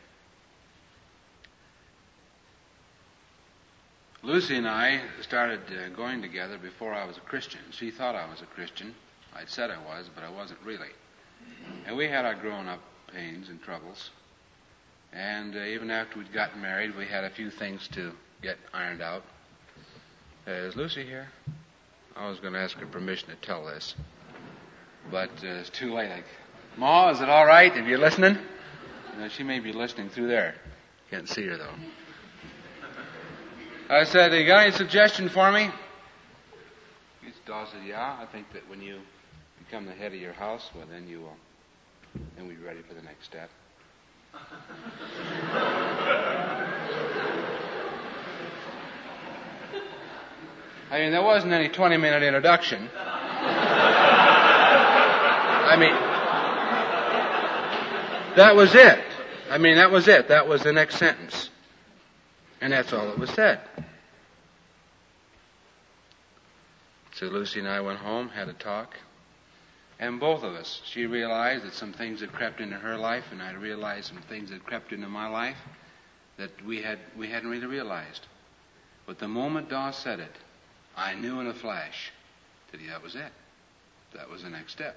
Lucy and I started going together before I was a Christian. She thought I was a Christian. I'd said I was, but I wasn't really. And we had our grown-up pains and troubles. And even after we'd gotten married, we had a few things to get ironed out. Is Lucy here? I was going to ask her permission to tell this. But it's too late. Ma, is it all right if you're listening? She may be listening through there. Can't see her, though. I said, you got any suggestion for me? Doss said, yeah, I think that when you become the head of your house, well, then you will. Then we'll be ready for the next step. I mean, there wasn't any 20-minute introduction. I mean, that was it. That was it. That was the next sentence. And that's all that was said. So Lucy and I went home, had a talk. And both of us, she realized that some things had crept into her life, and I realized some things had crept into my life that we hadn't really realized. But the moment Doss said it, I knew in a flash that that was it. That was the next step.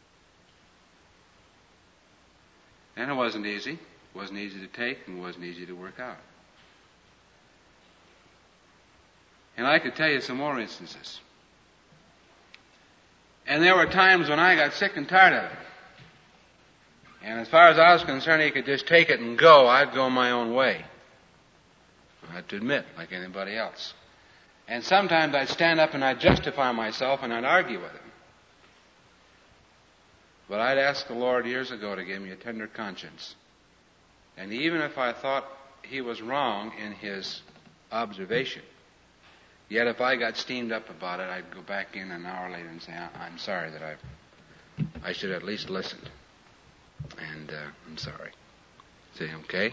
And it wasn't easy. It wasn't easy to take, and it wasn't easy to work out. And I could tell you some more instances. And there were times when I got sick and tired of it. And as far as I was concerned, he could just take it and go. I'd go my own way. I have to admit, like anybody else. And sometimes I'd stand up and I'd justify myself and I'd argue with him. But I'd ask the Lord years ago to give me a tender conscience. And even if I thought he was wrong in his observation, yet if I got steamed up about it, I'd go back in an hour later and say, I'm sorry that I should have at least listened. And I'm sorry. Say, okay?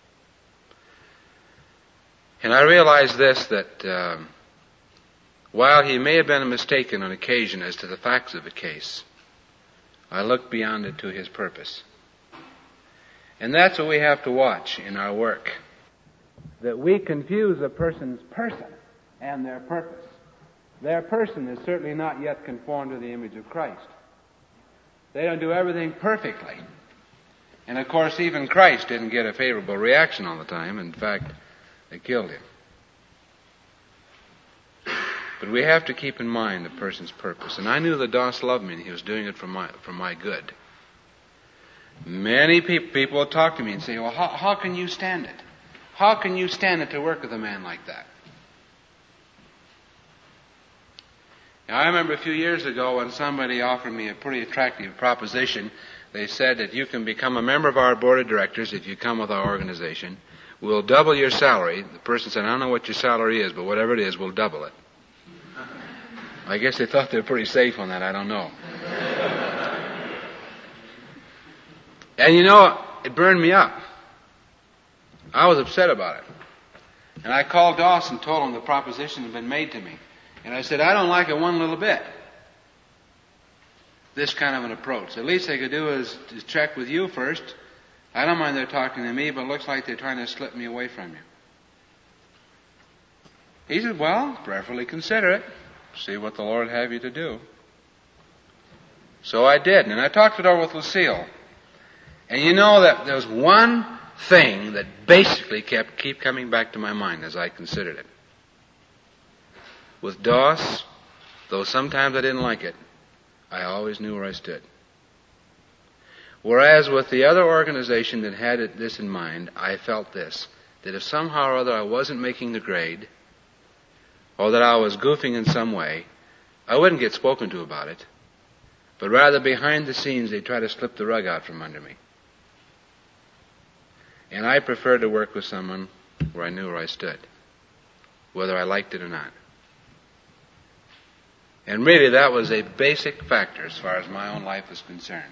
And I realized this, that while he may have been mistaken on occasion as to the facts of the case, I looked beyond it to his purpose. And that's what we have to watch in our work. That we confuse a person's person and their purpose. Their person is certainly not yet conformed to the image of Christ. They don't do everything perfectly. And of course, even Christ didn't get a favorable reaction all the time. In fact, they killed him. But we have to keep in mind the person's purpose. And I knew that Doss loved me and he was doing it for my good. Many people will talk to me and say, well, how can you stand it? How can you stand it to work with a man like that? Now, I remember a few years ago when somebody offered me a pretty attractive proposition. They said that you can become a member of our board of directors if you come with our organization. We'll double your salary. The person said, I don't know what your salary is, but whatever it is, we'll double it. I guess they thought they were pretty safe on that. I don't know. And you know, it burned me up. I was upset about it. And I called Doss and told him the proposition had been made to me. And I said, I don't like it one little bit. this kind of an approach. The least they could do is check with you first. I don't mind they're talking to me, but it looks like they're trying to slip me away from you. He said, well, prayerfully consider it. See what the Lord have you to do. So I did, and I talked it over with Lucille. And you know that there was one thing that basically keep coming back to my mind as I considered it. With Doss, though sometimes I didn't like it, I always knew where I stood. Whereas with the other organization that had this in mind, I felt this, that if somehow or other I wasn't making the grade, or that I was goofing in some way, I wouldn't get spoken to about it, but rather behind the scenes they'd try to slip the rug out from under me. And I preferred to work with someone where I knew where I stood, whether I liked it or not. And really that was a basic factor as far as my own life is concerned.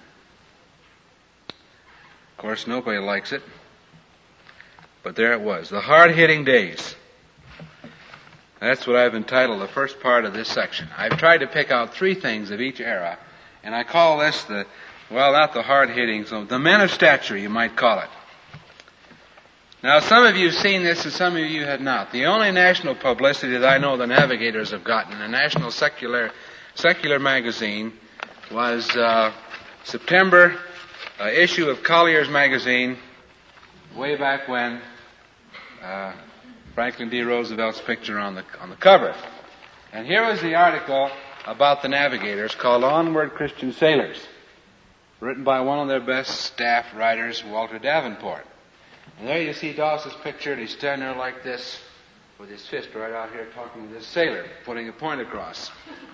Of course, nobody likes it, but there it was. The hard-hitting days. That's what I've entitled the first part of this section. I've tried to pick out 3 things of each era, and I call this not the hard-hitting, so the men of stature, you might call it. Now, some of you have seen this and some of you have not. The only national publicity that I know the Navigators have gotten in a national secular magazine was September issue of Collier's magazine, way back when, Franklin D. Roosevelt's picture on the cover. And here was the article about the Navigators called Onward Christian Sailors, written by one of their best staff writers, Walter Davenport. And there you see Doss's picture, and he's standing there like this, with his fist right out here talking to this sailor, putting a point across.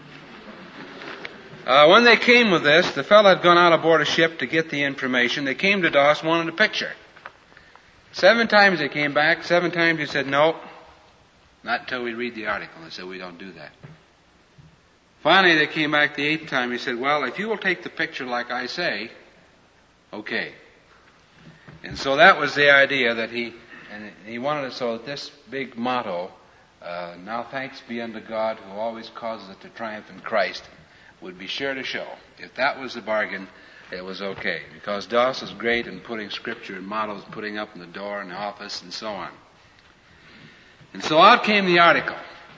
When they came with this, the fellow had gone out aboard a ship to get the information. They came to Doss, wanted a picture. 7 times they came back. 7 times he said, no, not until we read the article. They said, we don't do that. Finally, they came back the 8th time. He said, well, if you will take the picture like I say, okay. And so that was the idea that he wanted it so that this big motto, now thanks be unto God who always causes it to triumph in Christ, would be sure to show. If that was the bargain, it was okay. Because Doss is great in putting scripture and mottos, putting up in the door in the office and so on. And so out came the article.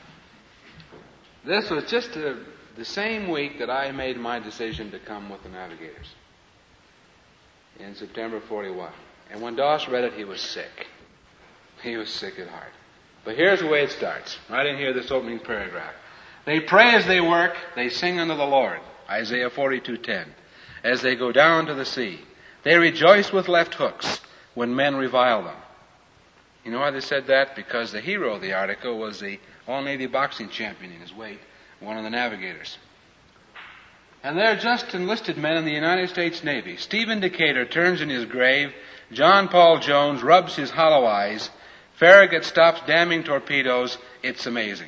This was just the same week that I made my decision to come with the Navigators. In September 41. And when Doss read it, he was sick. He was sick at heart. But here's the way it starts. Right in here, this opening paragraph. They pray as they work, they sing unto the Lord. Isaiah 42:10. As they go down to the sea. They rejoice with left hooks when men revile them. You know why they said that? Because the hero of the article was the All-Navy boxing champion in his weight, one of the Navigators. And they're just enlisted men in the United States Navy. Stephen Decatur turns in his grave. John Paul Jones rubs his hollow eyes. Farragut stops damming torpedoes. It's amazing.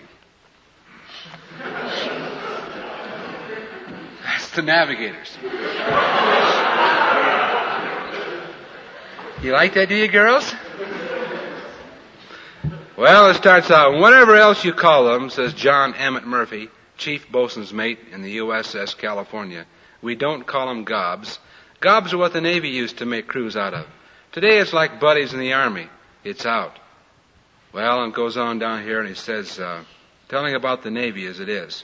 That's the Navigators. You like that, do you, girls? Well, it starts out, whatever else you call them, says John Emmett Murphy, chief bosun's mate in the USS California, we don't call them gobs. Gobs are what the Navy used to make crews out of. Today it's like buddies in the Army. It's out. Well, and it goes on down here and he says, telling about the Navy as it is.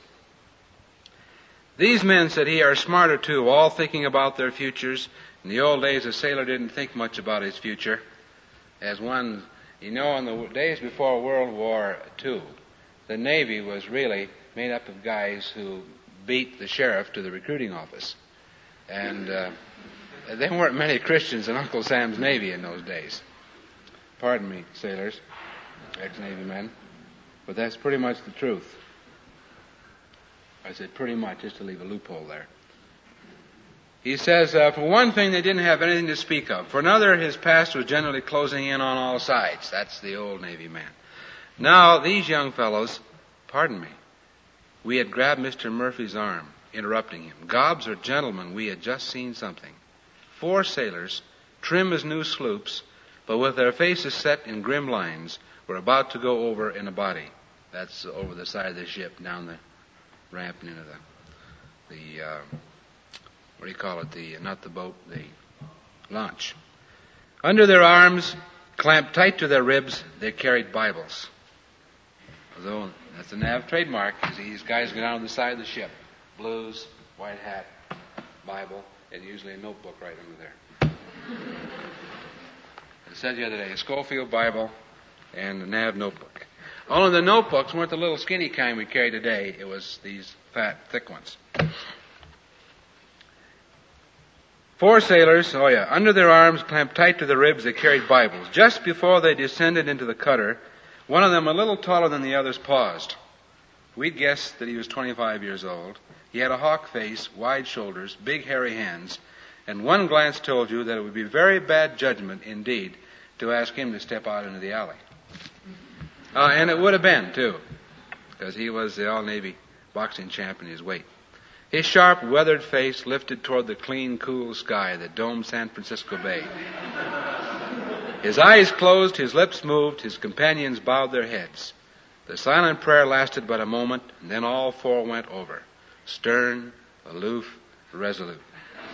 These men, said he, are smarter too, all thinking about their futures. In the old days, a sailor didn't think much about his future. As one, in the days before World War II, the Navy was really made up of guys who beat the sheriff to the recruiting office. And there weren't many Christians in Uncle Sam's Navy in those days. Pardon me, sailors, ex-Navy men, but that's pretty much the truth. I said pretty much, just to leave a loophole there. He says, for one thing, they didn't have anything to speak of. For another, his past was generally closing in on all sides. That's the old Navy man. Now, these young fellows, pardon me, we had grabbed Mr. Murphy's arm, interrupting him. Gobs or gentlemen, we had just seen something. 4 sailors, trim as new sloops, but with their faces set in grim lines, were about to go over in a body. That's over the side of the ship, down the ramp and into the what do you call it? Not the boat, the launch. Under their arms, clamped tight to their ribs, they carried Bibles. Although that's a NAV trademark. These guys go down to the side of the ship. Blues, white hat, Bible, and usually a notebook right under there. It said the other day, a Schofield Bible and a NAV notebook. Only the notebooks weren't the little skinny kind we carry today. It was these fat, thick ones. 4 sailors, under their arms, clamped tight to their ribs, they carried Bibles. Just before they descended into the cutter, one of them, a little taller than the others, paused. We'd guessed that he was 25 years old. He had a hawk face, wide shoulders, big hairy hands, and one glance told you that it would be very bad judgment indeed to ask him to step out into the alley. And it would have been, too, because he was the All-Navy boxing champ in his weight. His sharp, weathered face lifted toward the clean, cool sky that domed San Francisco Bay. His eyes closed, his lips moved, his companions bowed their heads. The silent prayer lasted but a moment, and then all 4 went over. Stern, aloof, resolute.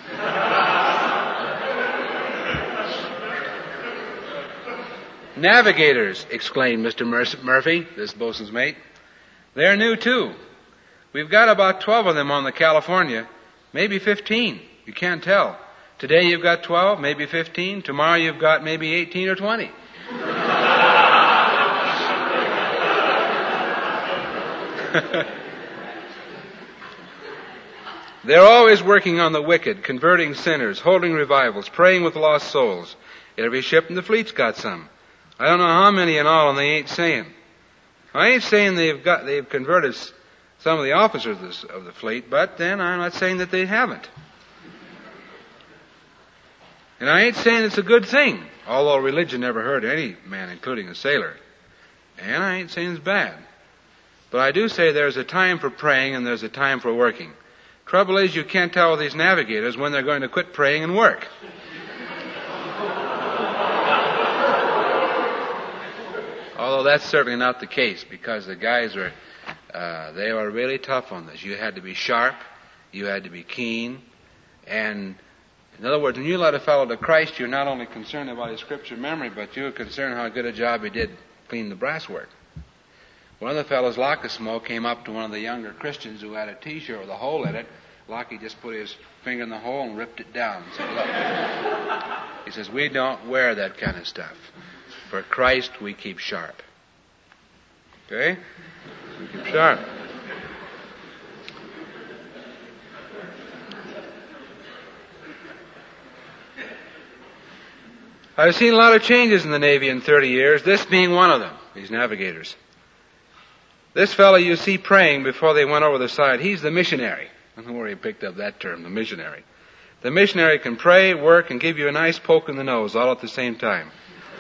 Navigators, exclaimed Mr. Murphy, this bosun's mate. They're new, too. We've got about 12 of them on the California, maybe 15. You can't tell. Today you've got 12, maybe 15. Tomorrow you've got maybe 18 or 20. They're always working on the wicked, converting sinners, holding revivals, praying with lost souls. Every ship in the fleet's got some. I don't know how many in all, and they ain't saying. I ain't saying they've converted some of the officers of the fleet, but then I'm not saying that they haven't. And I ain't saying it's a good thing, although religion never hurt any man, including a sailor. And I ain't saying it's bad. But I do say there's a time for praying and there's a time for working. Trouble is, you can't tell with these navigators when they're going to quit praying and work. Although that's certainly not the case, because the guys they were really tough on this. You had to be sharp, you had to be keen, and in other words, when you led a fellow to Christ, you're not only concerned about his scripture memory, but you're concerned how good a job he did cleaning the brass work. One of the fellows, Lockesmo, came up to one of the younger Christians who had a T-shirt with a hole in it. Lockie just put his finger in the hole and ripped it down and said, look. He says, we don't wear that kind of stuff. For Christ, we keep sharp. Okay? We keep sharp. I've seen a lot of changes in the Navy in 30 years, this being one of them, these navigators. This fellow you see praying before they went over the side, he's the missionary. I don't know where he picked up that term, the missionary. The missionary can pray, work, and give you a nice poke in the nose all at the same time.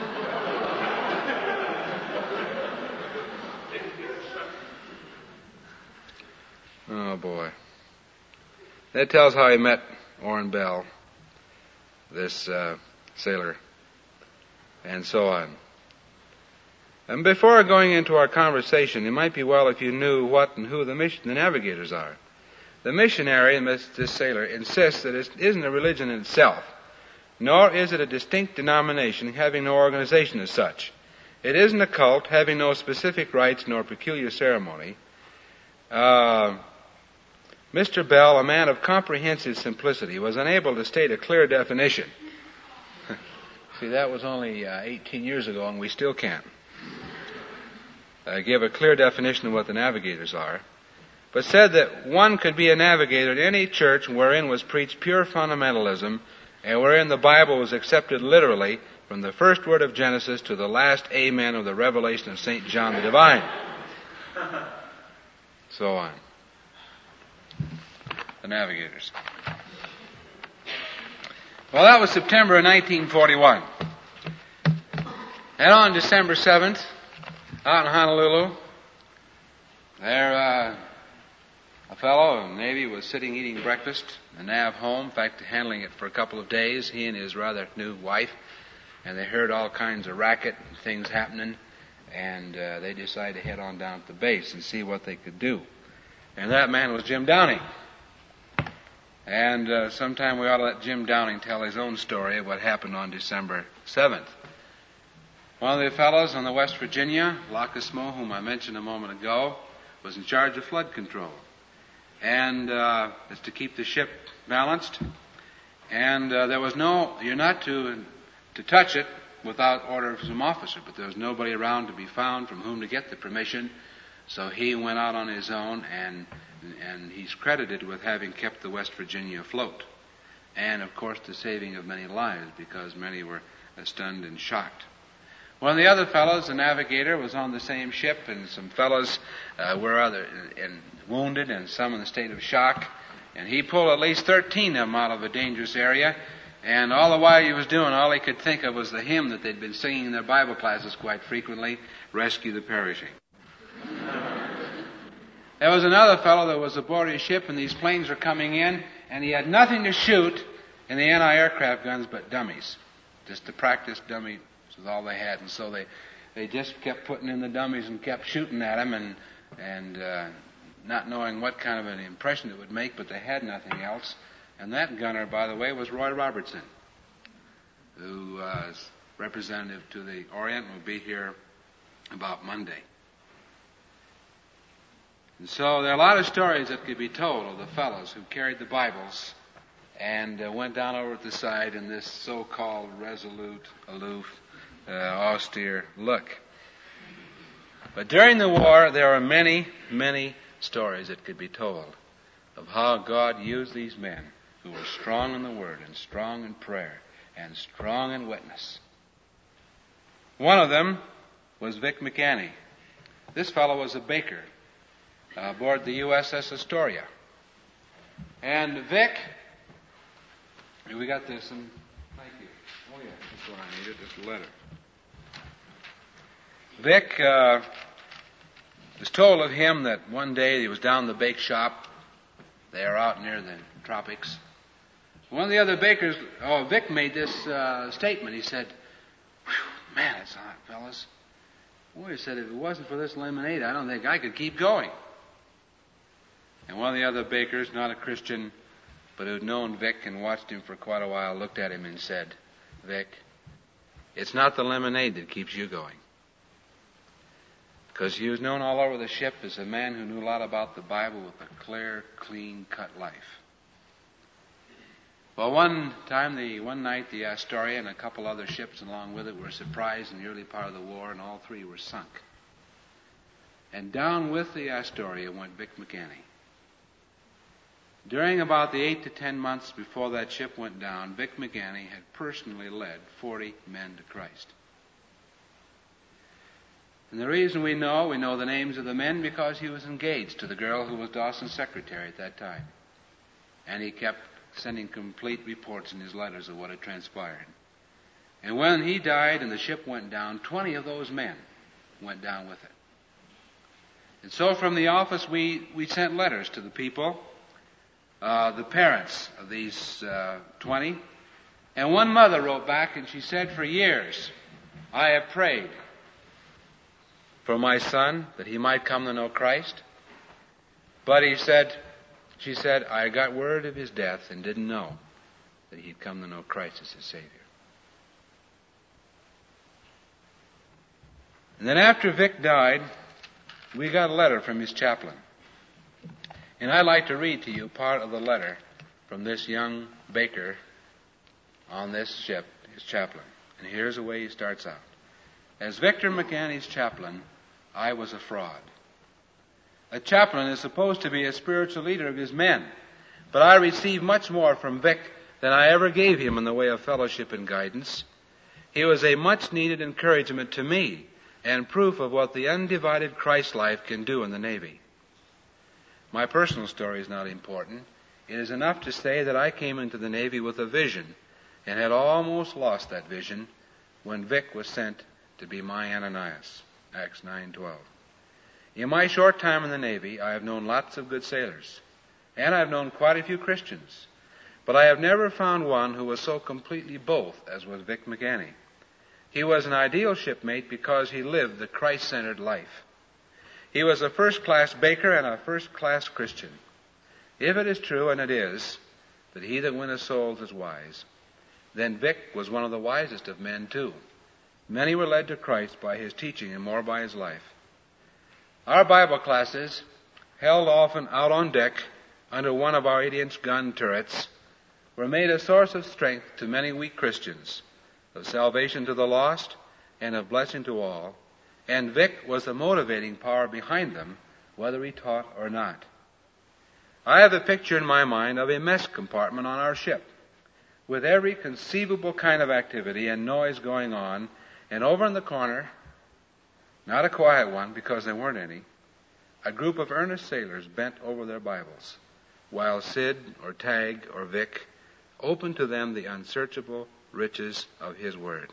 Oh, boy. That tells how he met Orrin Bell, this sailor, and so on. And before going into our conversation, it might be well if you knew what and who the navigators are. The missionary, and this sailor, insists that it isn't a religion in itself, nor is it a distinct denomination having no organization as such. It isn't a cult having no specific rites nor peculiar ceremony. Mr. Bell, a man of comprehensive simplicity, was unable to state a clear definition. See, that was only 18 years ago, and we still can't give a clear definition of what the navigators are, but said that one could be a navigator in any church wherein was preached pure fundamentalism and wherein the Bible was accepted literally from the first word of Genesis to the last amen of the revelation of St. John the Divine. So on. The navigators. Well, that was September of 1941. And on December 7th, out in Honolulu, there a fellow in the Navy was sitting eating breakfast in the nav home, in fact, handling it for a couple of days, he and his rather new wife, and they heard all kinds of racket and things happening, and they decided to head on down to the base and see what they could do. And that man was Jim Downing. And sometime we ought to let Jim Downing tell his own story of what happened on December 7th. One of the fellows on the West Virginia, Lacasmo, whom I mentioned a moment ago, was in charge of flood control. And it's to keep the ship balanced. And there was you're not to touch it without order from some officer, but there was nobody around to be found from whom to get the permission. So he went out on his own, and he's credited with having kept the West Virginia afloat. And, of course, the saving of many lives, because many were stunned and shocked. One of the other fellows, the navigator, was on the same ship, and some fellows were wounded and some in the state of shock. And he pulled at least 13 of them out of a dangerous area. And all the while he was doing, all he could think of was the hymn that they'd been singing in their Bible classes quite frequently, Rescue the Perishing. There was another fellow that was aboard his ship, and these planes were coming in, and he had nothing to shoot in the anti-aircraft guns but dummies. Just to practice dummies was all they had. And so they just kept putting in the dummies and kept shooting at them, and not knowing what kind of an impression it would make, but they had nothing else. And that gunner, by the way, was Roy Robertson, who was representative to the Orient, will be here about Monday. And so there are a lot of stories that could be told of the fellows who carried the Bibles and went down over at the side in this so-called resolute, aloof, austere look. But during the war, there are many, many stories that could be told of how God used these men who were strong in the Word and strong in prayer and strong in witness. One of them was Vic McAney. This fellow was a baker aboard the USS Astoria. And Vic, we got this, and thank you. Oh yeah, that's what I needed, this letter. Vic was told of him that one day he was down in the bake shop. They are out near the tropics. One of the other bakers, Vic made this statement. He said, "Man, it's hot, fellas." Boy, he said, if it wasn't for this lemonade, I don't think I could keep going. And one of the other bakers, not a Christian, but who'd known Vic and watched him for quite a while, looked at him and said, "Vic, it's not the lemonade that keeps you going." Because he was known all over the ship as a man who knew a lot about the Bible with a clear, clean-cut life. Well, one night, the Astoria and a couple other ships along with it were surprised in the early part of the war, and all three were sunk. And down with the Astoria went Vic McAney. During about the 8 to 10 months before that ship went down, Vic McAney had personally led 40 men to Christ. And the reason we know the names of the men, because he was engaged to the girl who was Dawson's secretary at that time. And he kept sending complete reports in his letters of what had transpired. And when he died and the ship went down, 20 of those men went down with it. And so from the office we sent letters to the people, the parents of these 20. And one mother wrote back and she said, "For years I have prayed for my son that he might come to know Christ. But she said, I got word of his death and didn't know that he'd come to know Christ as his Savior." And then after Vic died, we got a letter from his chaplain. And I'd like to read to you part of the letter from this young baker on this ship, his chaplain. And here's the way he starts out. "As Victor McAney's chaplain, I was a fraud. A chaplain is supposed to be a spiritual leader of his men, but I received much more from Vic than I ever gave him in the way of fellowship and guidance. He was a much-needed encouragement to me and proof of what the undivided Christ life can do in the Navy. My personal story is not important. It is enough to say that I came into the Navy with a vision and had almost lost that vision when Vic was sent to be my Ananias." Acts 9:12. "In my short time in the Navy, I have known lots of good sailors, and I have known quite a few Christians, but I have never found one who was so completely both as was Vic McAney. He was an ideal shipmate because he lived the Christ-centered life. He was a first-class baker and a first-class Christian. If it is true, and it is, but he that winneth souls is wise. Then Vic was one of the wisest of men, too. Many were led to Christ by his teaching and more by his life. Our Bible classes, held often out on deck under one of our 8-inch gun turrets, were made a source of strength to many weak Christians, of salvation to the lost, and of blessing to all, and Vic was the motivating power behind them, whether he taught or not. I have a picture in my mind of a mess compartment on our ship, with every conceivable kind of activity and noise going on, and over in the corner, not a quiet one because there weren't any, a group of earnest sailors bent over their Bibles, while Sid or Tag or Vic opened to them the unsearchable riches of his Word.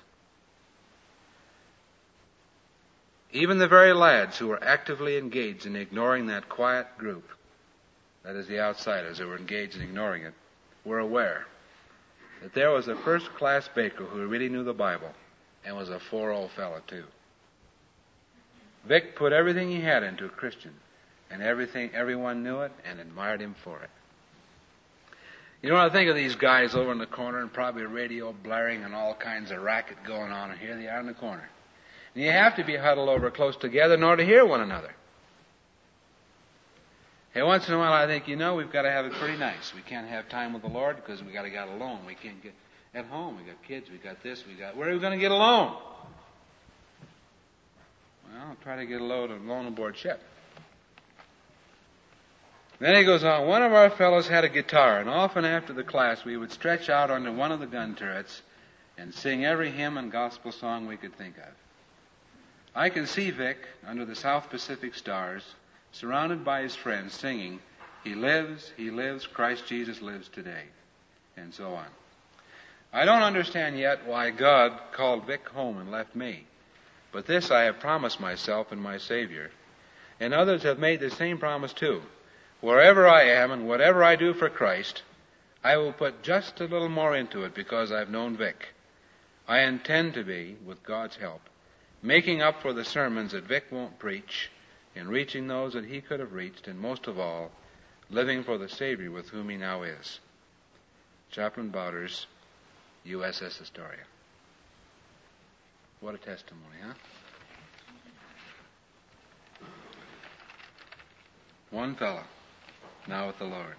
Even the very lads who were actively engaged in ignoring that quiet group, that is the outsiders who were engaged in ignoring it, were aware that there was a first-class baker who really knew the Bible and was a 4-0 fellow too. Vic put everything he had into a Christian, and everyone knew it and admired him for it. You know, I think of these guys over in the corner and probably a radio blaring and all kinds of racket going on, and here they are in the corner. And you have to be huddled over close together in order to hear one another. Hey, once in a while I think, we've got to have it pretty nice. We can't have time with the Lord because we've got to get alone. We can't get at home. We got kids. We got this. Where are we going to get alone? Well, I'll try to get alone aboard ship. Then he goes on, one of our fellows had a guitar, and often after the class we would stretch out under one of the gun turrets and sing every hymn and gospel song we could think of. I can see Vic under the South Pacific stars, surrounded by his friends, singing, He lives, Christ Jesus lives today, and so on. I don't understand yet why God called Vic home and left me, but this I have promised myself and my Savior, and others have made the same promise too. Wherever I am and whatever I do for Christ, I will put just a little more into it because I've known Vic. I intend to be, with God's help, making up for the sermons that Vic won't preach, in reaching those that he could have reached, and most of all, living for the Savior with whom he now is. Chaplain Bowders, USS Astoria. What a testimony, huh? One fellow, now with the Lord.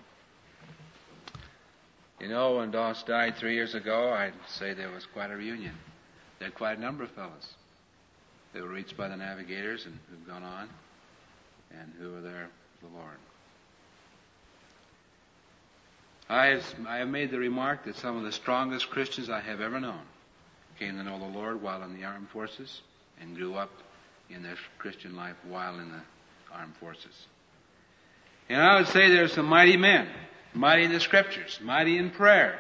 When Doss died 3 years ago, I'd say there was quite a reunion. There had quite a number of fellows. They were reached by the navigators and who've gone on, and who were there with the Lord. I have made the remark that some of the strongest Christians I have ever known came to know the Lord while in the armed forces and grew up in their Christian life while in the armed forces. And I would say there's some mighty men, mighty in the Scriptures, mighty in prayer.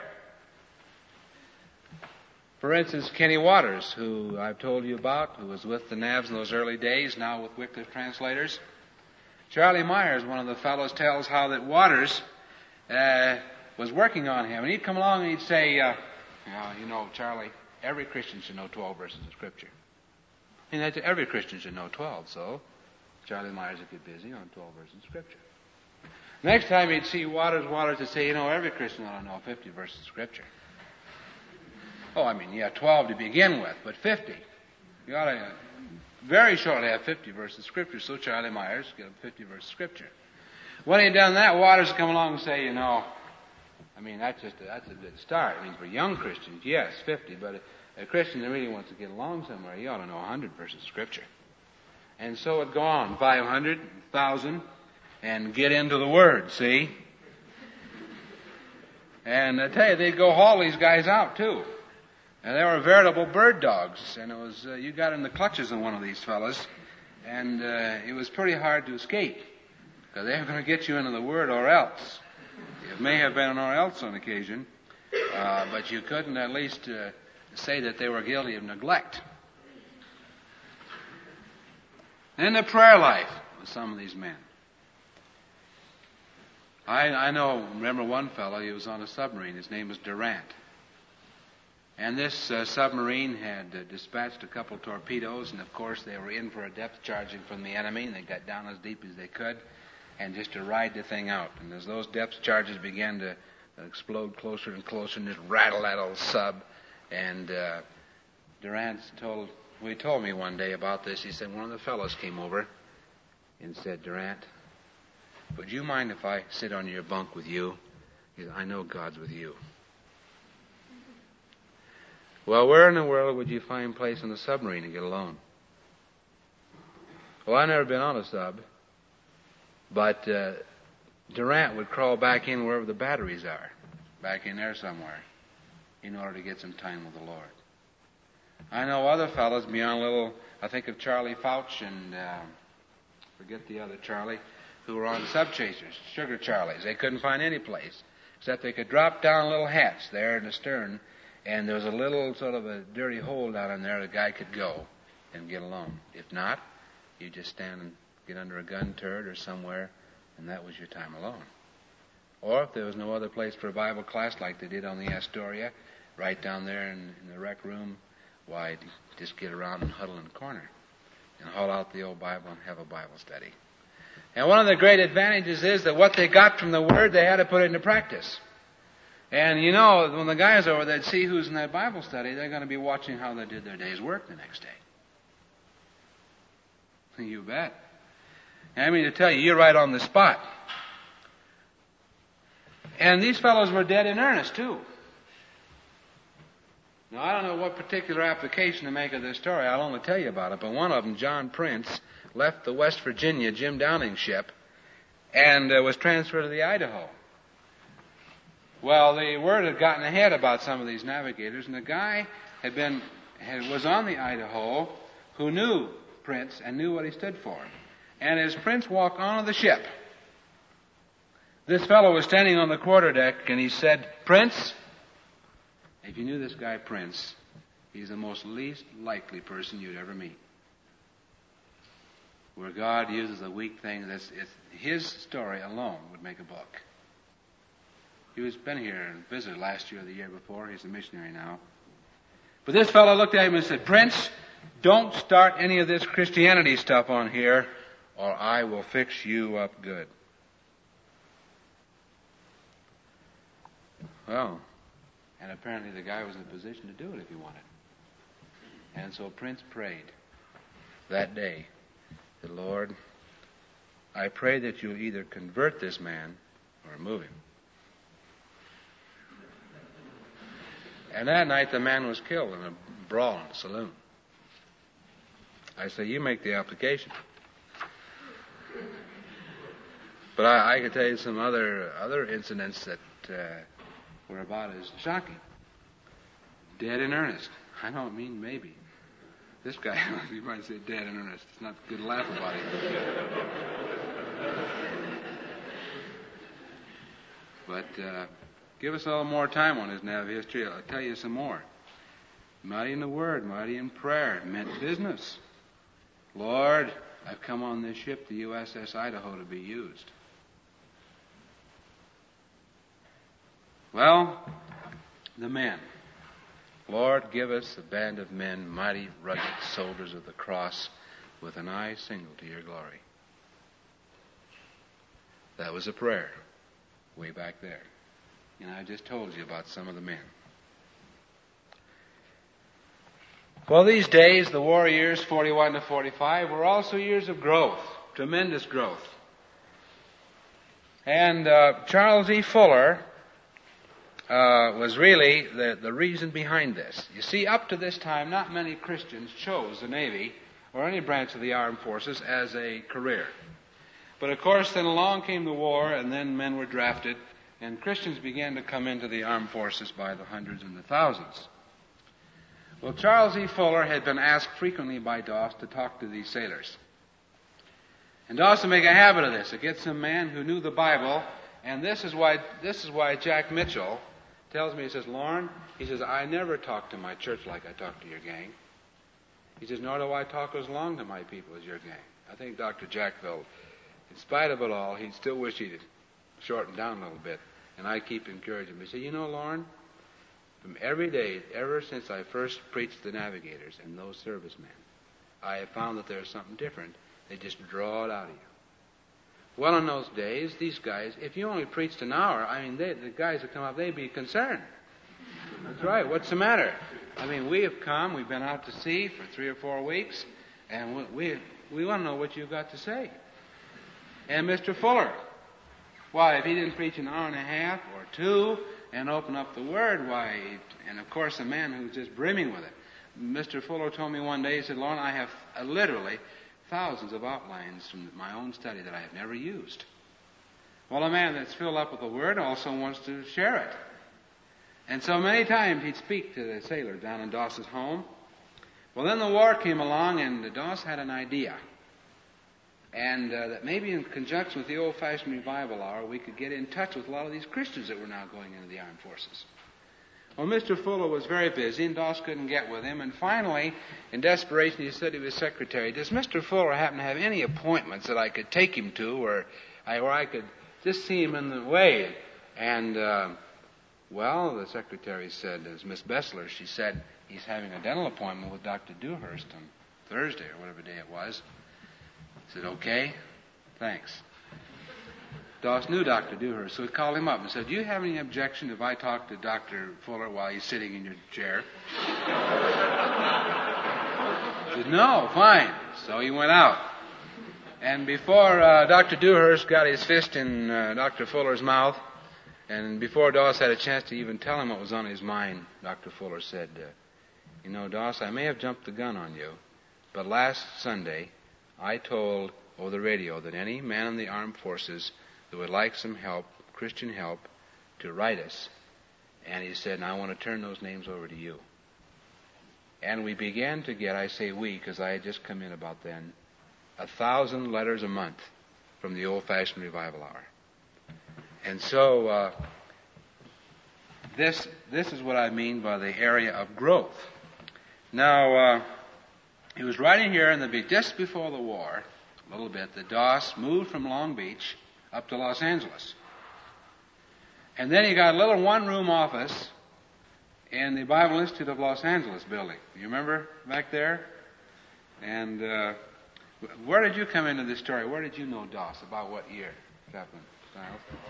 For instance, Kenny Waters, who I've told you about, who was with the Navs in those early days, now with Wycliffe Translators. Charlie Myers, one of the fellows, tells how that Waters was working on him. And he'd come along and he'd say, Charlie, every Christian should know 12 verses of Scripture. And that's every Christian should know 12, so Charlie Myers would get busy on 12 verses of Scripture. Next time he'd see Waters would say, every Christian ought to know 50 verses of Scripture. 12 to begin with, but 50. You ought to very shortly have 50 verses of Scripture, so Charlie Myers get 50 verses of Scripture. When he'd done that, Waters would come along and say, that's a good start. For young Christians, yes, 50, but a Christian that really wants to get along somewhere, he ought to know 100 verses of Scripture. And so it'd go on, 500, 1,000, and get into the Word, see? And I tell you, they'd go haul these guys out, too. And they were veritable bird dogs, and it was you got in the clutches of one of these fellas, and it was pretty hard to escape, because they were going to get you into the Word or else. It may have been an or else on occasion, but you couldn't at least say that they were guilty of neglect. And the prayer life of some of these men. I remember one fellow, he was on a submarine, his name was Durant. And this submarine had dispatched a couple torpedoes, and of course they were in for a depth charging from the enemy, and they got down as deep as they could, and just to ride the thing out. And as those depth charges began to explode closer and closer, and just rattle that old sub. And Durant told me one day about this. He said, one of the fellows came over and said, Durant, would you mind if I sit on your bunk with you? He said, I know God's with you. Well, where in the world would you find a place on the submarine to get alone? Well, I've never been on a sub, but Durant would crawl back in wherever the batteries are, back in there somewhere, in order to get some time with the Lord. I know other fellows beyond I think of Charlie Fouch and forget the other Charlie, who were on sub chasers, Sugar Charlies. They couldn't find any place, except they could drop down little hats there in the stern, and there was a little sort of a dirty hole down in there the guy could go and get alone. If not, you just stand and get under a gun turret or somewhere, and that was your time alone. Or if there was no other place for a Bible class like they did on the Astoria, right down there in the rec room, why, just get around and huddle in the corner and haul out the old Bible and have a Bible study. And one of the great advantages is that what they got from the Word, they had to put into practice. And you know, when the guys are over there, they'd see who's in that Bible study, they're going to be watching how they did their day's work the next day. You bet. I mean to tell you, you're right on the spot. And these fellows were dead in earnest, too. Now, I don't know what particular application to make of this story. I'll only tell you about it. But one of them, John Prince, left the West Virginia Jim Downing ship and was transferred to the Idaho. Well, the word had gotten ahead about some of these navigators, and the guy was on the Idaho who knew Prince and knew what he stood for. And as Prince walked onto the ship, this fellow was standing on the quarterdeck, and he said, Prince, if you knew this guy Prince, he's the most least likely person you'd ever meet. Where God uses a weak thing, his story alone would make a book. He was been here and visited last year or the year before. He's a missionary now. But this fellow looked at him and said, Prince, don't start any of this Christianity stuff on here, or I will fix you up good. Well, and apparently the guy was in a position to do it if he wanted. And so Prince prayed that day, the Lord, I pray that you'll either convert this man or remove him. And that night the man was killed in a brawl in a saloon. I say, you make the application. But I could tell you some other incidents that were about as shocking. Dead in earnest. I don't mean maybe. This guy, you might say dead in earnest. It's not good to laugh about it. But give us a little more time on his Navy history. I'll tell you some more. Mighty in the Word, mighty in prayer. It meant business. Lord, I've come on this ship, the USS Idaho, to be used. Well, the men. Lord, give us a band of men, mighty, rugged soldiers of the cross, with an eye single to your glory. That was a prayer way back there. And I just told you about some of the men. Well, these days, the war years, 41 to 45, were also years of growth, tremendous growth. And Charles E. Fuller was really the reason behind this. You see, up to this time, not many Christians chose the Navy or any branch of the armed forces as a career. But of course, then along came the war, and then men were drafted, and Christians began to come into the armed forces by the hundreds and the thousands. Well, Charles E. Fuller had been asked frequently by Doss to talk to these sailors. And Doss would make a habit of this, to get some man who knew the Bible, and this is why Jack Mitchell tells me, he says, Lauren, he says, I never talk to my church like I talk to your gang. He says, nor do I talk as long to my people as your gang. I think Dr. Jackville, in spite of it all, he'd still wish he'd shortened down a little bit. And I keep encouraging him. He said, you know, Lauren, from every day, ever since I first preached the navigators and those servicemen, I have found that there's something different. They just draw it out of you. Well, in those days, these guys, if you only preached an hour, the guys that come up, they'd be concerned. That's right. What's the matter? We have come, we've been out to sea for 3 or 4 weeks, and we want to know what you've got to say. And Mr. Fuller, why, if he didn't preach an hour and a half or 2 and open up the Word, and of course a man who's just brimming with it. Mr. Fuller told me one day, he said, Lorne, I have literally thousands of outlines from my own study that I have never used. Well, a man that's filled up with the Word also wants to share it. And so many times he'd speak to the sailors down in Doss's home. Well, then the war came along, and Doss had an idea. And that maybe in conjunction with the old-fashioned revival hour, we could get in touch with a lot of these Christians that were now going into the armed forces. Well, Mr. Fuller was very busy, and Doss couldn't get with him. And finally, in desperation, he said to his secretary, does Mr. Fuller happen to have any appointments that I could take him to, where I could just see him in the way? And, the secretary said, it was Miss Bessler, she said, he's having a dental appointment with Dr. Dewhurst on Thursday, or whatever day it was. He said, okay, thanks. Doss knew Dr. Dewhurst, so he called him up and said, do you have any objection if I talk to Dr. Fuller while he's sitting in your chair? He said, no, fine. So he went out. And before Dr. Dewhurst got his fist in Dr. Fuller's mouth, and before Doss had a chance to even tell him what was on his mind, Dr. Fuller said, Doss, I may have jumped the gun on you, but last Sunday I told over the radio that any man in the armed forces that would like some help, Christian help, to write us. And he said, I want to turn those names over to you. And we began to get, I say we, because I had just come in about then, 1,000 letters a month from the old-fashioned revival hour. And so this is what I mean by the area of growth. Now, he was writing here just before the war, a little bit, that Doss moved from Long Beach up to Los Angeles. And then he got a little one-room office in the Bible Institute of Los Angeles building. You remember back there? And where did you come into this story? Where did you know Doss? About what year, Chaplain Stiles?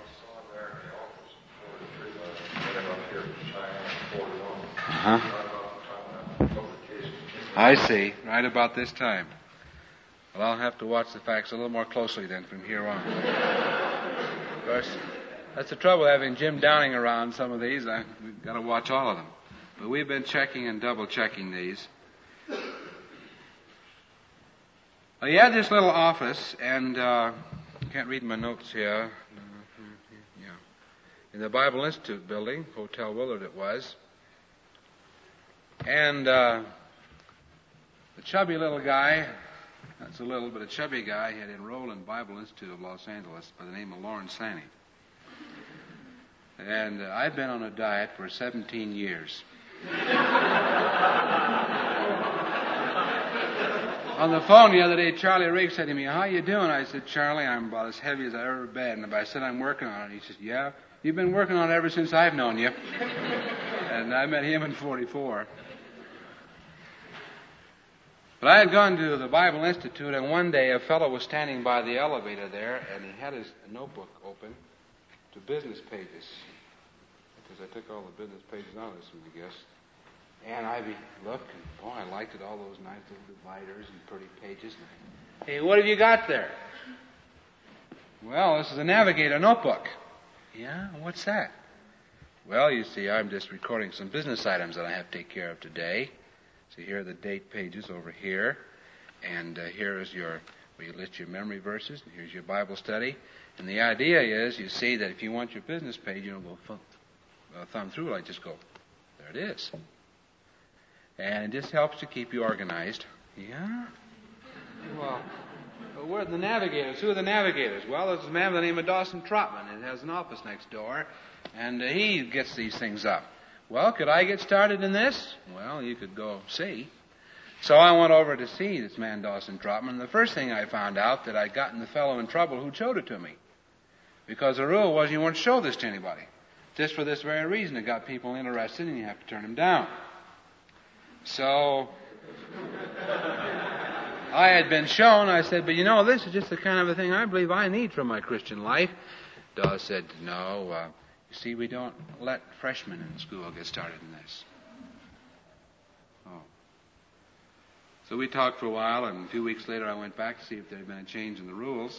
I see. Right about this time. Well, I'll have to watch the facts a little more closely then from here on. Of course, that's the trouble having Jim Downing around some of these. We've got to watch all of them. But we've been checking and double-checking these. Well, he had this little office, and I can't read my notes here. In the Bible Institute building, Hotel Willard it was. And the chubby little guy, that's a little, but a chubby guy, had enrolled in Bible Institute of Los Angeles by the name of Lawrence Sanney. And I've been on a diet for 17 years. On the phone the other day, Charlie Riggs said to me, how you doing? I said, Charlie, I'm about as heavy as I've ever been. And I said, I'm working on it. He said, yeah, you've been working on it ever since I've known you. And I met him in 44. But I had gone to the Bible Institute, and one day a fellow was standing by the elevator there, and he had his notebook open to business pages. Because I took all the business pages out of this one, I guess. And I looked, and boy, I liked it, all those nice little dividers and pretty pages. Hey, what have you got there? Well, this is a Navigator notebook. Yeah, what's that? Well, you see, I'm just recording some business items that I have to take care of today. So here are the date pages over here. And here is where you list your memory verses. And here's your Bible study. And the idea is, you see, that if you want your business page, you don't go thumb through it. I just go, there it is. And it just helps to keep you organized. Yeah? Well, where are the Navigators? Who are the Navigators? Well, there's a man by the name of Dawson Trotman. It has an office next door. And he gets these things up. Well, could I get started in this? Well, you could go see. So I went over to see this man, Dawson Trotman. And the first thing I found out that I'd gotten the fellow in trouble who showed it to me. Because the rule was you weren't to show this to anybody. Just for this very reason. It got people interested and you have to turn them down. So I had been shown, I said, but you know, this is just the kind of a thing I believe I need for my Christian life. Dawes said, no, you see, we don't let freshmen in school get started in this. Oh. So we talked for a while, and a few weeks later I went back to see if there had been a change in the rules.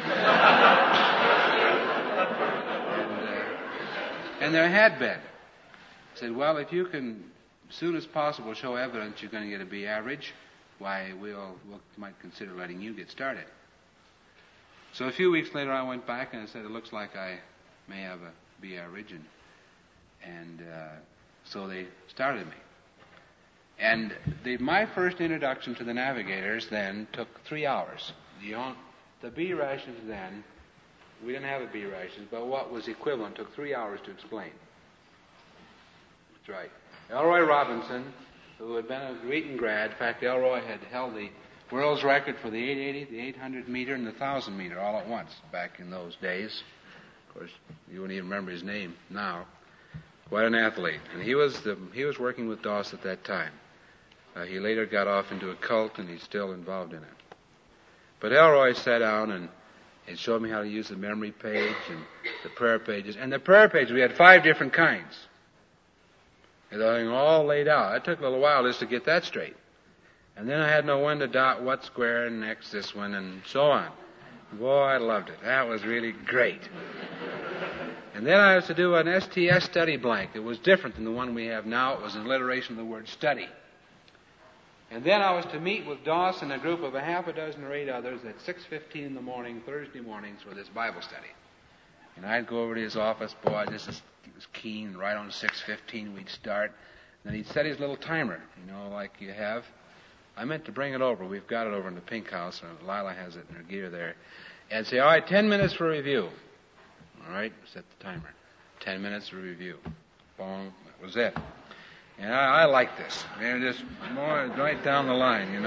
And there had been. I said, well, if you can, as soon as possible, show evidence you're going to get a B average, why, we might consider letting you get started. So a few weeks later I went back and I said, it looks like I may have a B average. And so they started me. And my first introduction to the Navigators then took 3 hours. The B rations then, we didn't have a B rations, but what was equivalent took 3 hours to explain. That's right. Elroy Robinson, who had been a Wheaton grad, in fact, Elroy had held the world's record for the 880, the 800 meter, and the 1,000 meter all at once back in those days. Of course, you wouldn't even remember his name now. Quite an athlete. And he was working with Dawes at that time. He later got off into a cult, and he's still involved in it. But Elroy sat down and showed me how to use the memory page and the prayer pages. And the prayer pages, we had 5 different kinds. And the thing all laid out. It took a little while just to get that straight. And then I had know when to dot what square and next this one and so on. Boy, I loved it. That was really great. And then I was to do an STS study blank. It was different than the one we have now. It was an alliteration of the word study. And then I was to meet with Dawes and a group of a half a dozen or 8 others at 6:15 in the morning, Thursday mornings, for this Bible study. And I'd go over to his office. Boy, he was keen. Right on 6:15 we'd start. Then he'd set his little timer, like you have. I meant to bring it over. We've got it over in the pink house. Lila has it in her gear there. And say, all right, 10 minutes for review. All right, set the timer. 10 minutes for review. Boom, that was it. And I like this. Just more right down the line,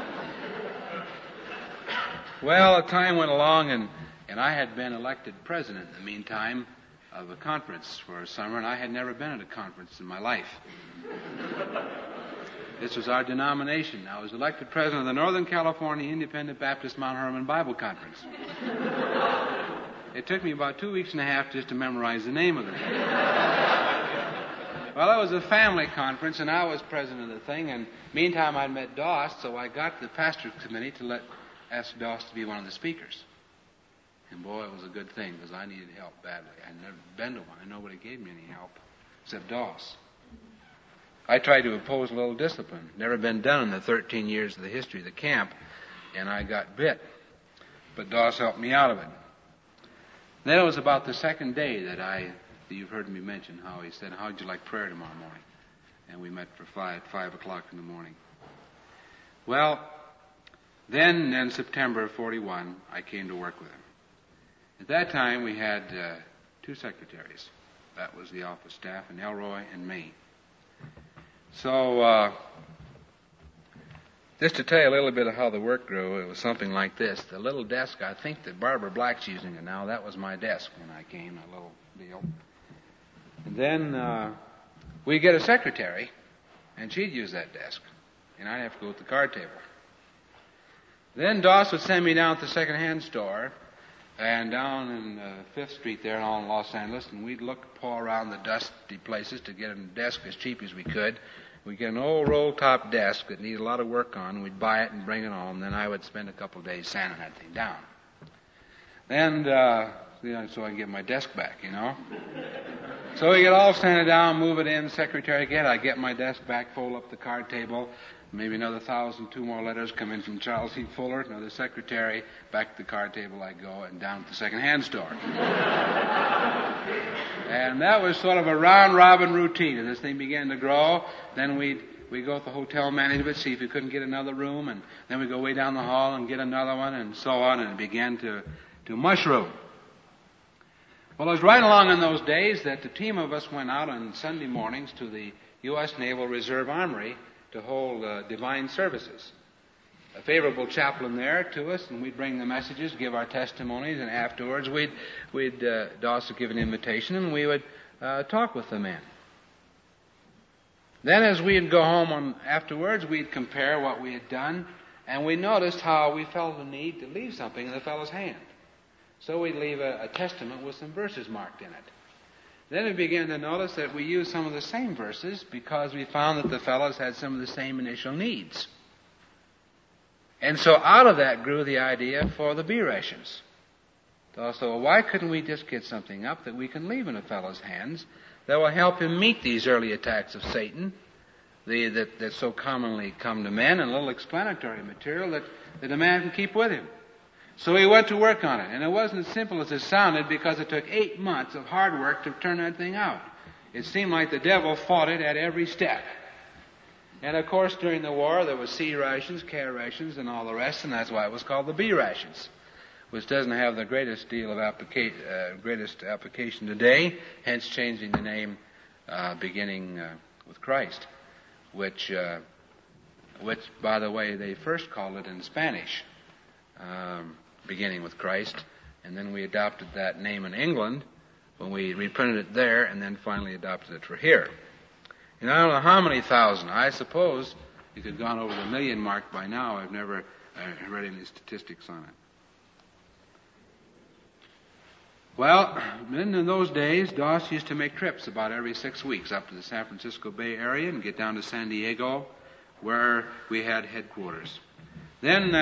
Well, time went along, and I had been elected president in the meantime of a conference for a summer, and I had never been at a conference in my life. This was our denomination. I was elected president of the Northern California Independent Baptist Mount Hermon Bible Conference. It took me about 2 weeks and a half just to memorize the name of the thing. Well, it was a family conference, and I was president of the thing, and meantime I'd met Dawes, so I got the pastor's committee to ask Dawes to be one of the speakers. And boy, it was a good thing, because I needed help badly. I'd never been to one, and nobody gave me any help, except Dawes. I tried to impose a little discipline. Never been done in the 13 years of the history of the camp, and I got bit. But Dawes helped me out of it. Then it was about the second day that you've heard me mention how he said, how'd you like prayer tomorrow morning? And we met for 5 o'clock in the morning. Well, then in September of 41, I came to work with him. At that time, we had 2 secretaries. That was the office staff, and Elroy and me. So, just to tell you a little bit of how the work grew, it was something like this. The little desk, I think that Barbara Black's using it now, that was my desk when I came, a little deal. And then we'd get a secretary, and she'd use that desk, and I'd have to go with the card table. Then Dawes would send me down to the second-hand store, and down in 5th Street there in Los Angeles, and we'd paw around the dusty places to get a desk as cheap as we could. We'd get an old roll-top desk that needed a lot of work on, and we'd buy it and bring it home. Then I would spend a couple of days sanding that thing down. Then, so I can get my desk back, So we get all sanded down, move it in, secretary again. I get my desk back, fold up the card table. Maybe another 1,000, 2 more letters come in from Charles C. Fuller, another secretary, back to the card table I go, and down to the second-hand store. And that was sort of a round-robin routine. As this thing began to grow, then we'd go with the hotel management, see if we couldn't get another room, and then we'd go way down the hall and get another one, and so on, and it began to mushroom. Well, it was right along in those days that the team of us went out on Sunday mornings to the U.S. Naval Reserve Armory to hold divine services. A favorable chaplain there to us, and we'd bring the messages, give our testimonies, and afterwards Dawes would give an invitation, and we would talk with the men. Then as we'd go home afterwards, we'd compare what we had done And we noticed how we felt the need to leave something in the fellow's hand. So we'd leave a testament with some verses marked in it. Then we began to notice that we used some of the same verses because we found that the fellows had some of the same initial needs. And so out of that grew the idea for the bee rations. So why couldn't we just get something up that we can leave in a fellow's hands that will help him meet these early attacks of Satan that so commonly come to men, and a little explanatory material that a man can keep with him. So he went to work on it, and it wasn't as simple as it sounded because it took 8 months of hard work to turn that thing out. It seemed like the devil fought it at every step. And of course, during the war, there was C rations, K rations, and all the rest, and that's why it was called the B rations, which doesn't have the greatest application today, hence changing the name beginning with Christ, which, by the way, they first called it in Spanish, beginning with Christ, and then we adopted that name in England when we reprinted it there, and then finally adopted it for here. And I don't know how many thousand. I suppose it had gone over the million mark by now. I've never read any statistics on it. Well, in those days, Doss used to make trips about every 6 weeks up to the San Francisco Bay Area and get down to San Diego, where we had headquarters. Then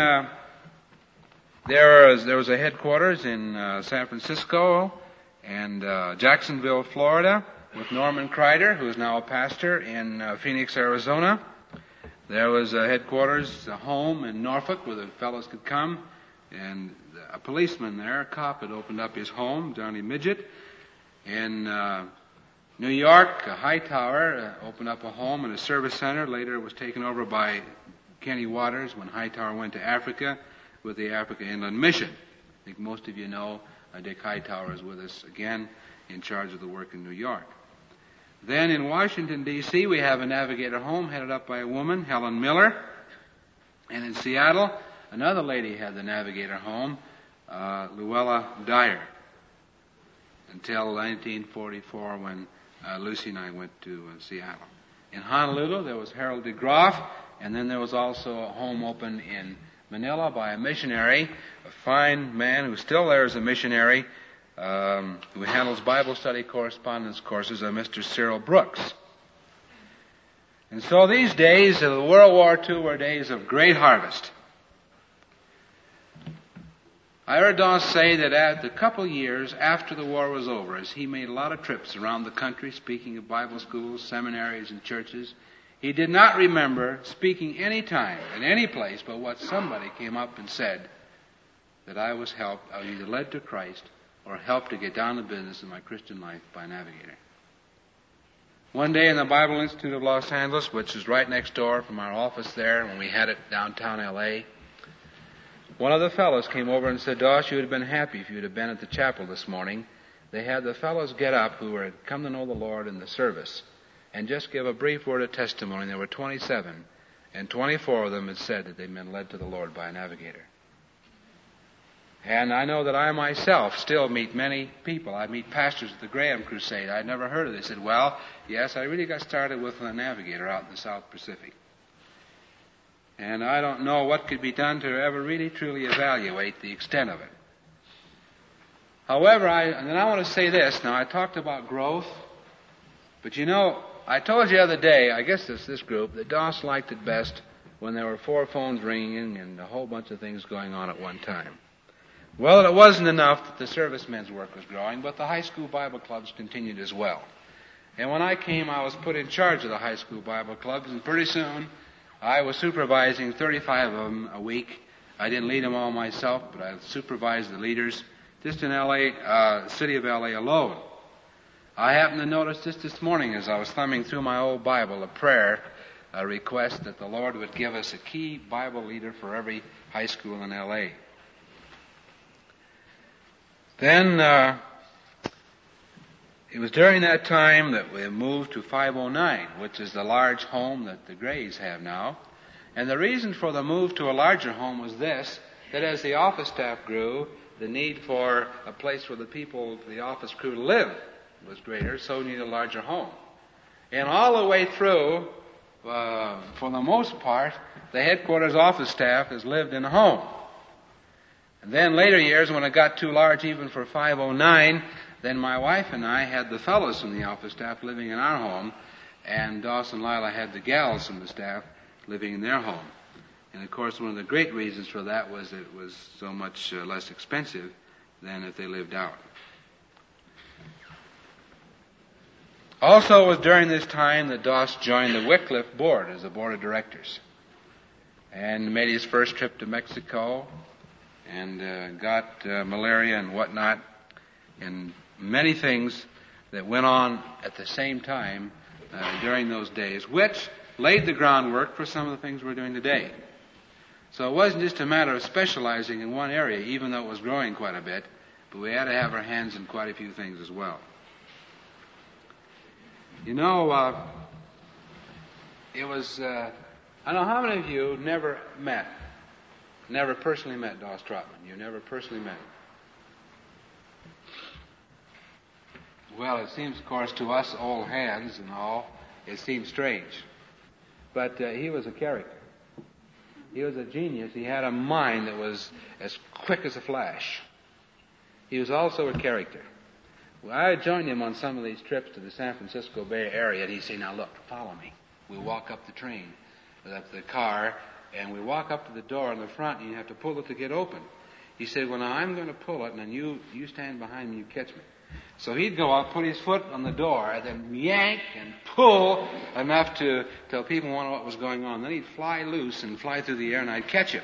there was a headquarters in San Francisco and Jacksonville, Florida, with Norman Kreider, who is now a pastor in Phoenix, Arizona. There was a headquarters, a home in Norfolk where the fellows could come, and a policeman there, a cop, had opened up his home, Johnny Midget. In New York, a Hightower opened up a home and a service center. Later it was taken over by Kenny Waters when Hightower went to Africa with the Africa Inland Mission. I think most of you know Dick Hightower is with us again in charge of the work in New York. Then in Washington, D.C., we have a Navigator home headed up by a woman, Helen Miller. And in Seattle, another lady had the Navigator home, Luella Dyer, until 1944 when Lucy and I went to Seattle. In Honolulu, there was Harold DeGroff, and then there was also a home open in Manila by a missionary, a fine man who's still there as a missionary, who handles Bible study correspondence courses, Mr. Cyril Brooks. And so these days of World War II were days of great harvest. I heard Doss say that at a couple of years after the war was over, as he made a lot of trips around the country speaking of Bible schools, seminaries, and churches, he did not remember speaking any time in any place but what somebody came up and said that I was either led to Christ or helped to get down to business in my Christian life by a Navigator. One day in the Bible Institute of Los Angeles, which is right next door from our office there when we had it downtown L.A., one of the fellows came over and said, Doss, you would have been happy if you would have been at the chapel this morning. They had the fellows get up who had come to know the Lord in the service and just give a brief word of testimony. There were 27, and 24 of them had said that they'd been led to the Lord by a Navigator. And I know that I myself still meet many people. I meet pastors at the Graham Crusade. I'd never heard of this. They said, well, yes, I really got started with a Navigator out in the South Pacific. And I don't know what could be done to ever really truly evaluate the extent of it. However, I want to say this. Now, I talked about growth, but you know, I told you the other day, I guess it's this group, that Doss liked it best when there were 4 phones ringing and a whole bunch of things going on at one time. Well, it wasn't enough that the servicemen's work was growing, but the high school Bible clubs continued as well. And when I came, I was put in charge of the high school Bible clubs, and pretty soon I was supervising 35 of them a week. I didn't lead them all myself, but I supervised the leaders just in L.A., city of L.A. alone. I happened to notice just this morning as I was thumbing through my old Bible a request that the Lord would give us a key Bible leader for every high school in L.A. Then it was during that time that we moved to 509, which is the large home that the Grays have now. And the reason for the move to a larger home was this, that as the office staff grew, the need for a place for the office crew to live was greater, so we needed a larger home. And all the way through for the most part, the headquarters office staff has lived in a home. And then later years, when it got too large even for 509, then my wife and I had the fellows from the office staff living in our home, and Doss and Lila had the gals from the staff living in their home. And of course, one of the great reasons for that was that it was so much less expensive than if they lived out. Also, it was during this time that Doss joined the Wycliffe Board as a board of directors, and made his first trip to Mexico, and got malaria and whatnot, and many things that went on at the same time during those days, which laid the groundwork for some of the things we're doing today. So it wasn't just a matter of specializing in one area, even though it was growing quite a bit, but we had to have our hands in quite a few things as well. You know, it was, I don't know how many of you never personally met Doss Trotman. You never personally met him. Well, it seems, of course, to us old hands and all, it seems strange. But he was a character. He was a genius. He had a mind that was as quick as a flash. He was also a character. Well, I joined him on some of these trips to the San Francisco Bay Area, and he'd say, "Now look, follow me." We walk up the train, up the car, and we walk up to the door in the front, and you have to pull it to get open. He said, "Well, now I'm going to pull it, and then you stand behind me, you catch me." So he'd go up, put his foot on the door, and then yank and pull enough to tell people wonder what was going on. Then he'd fly loose and fly through the air, and I'd catch him.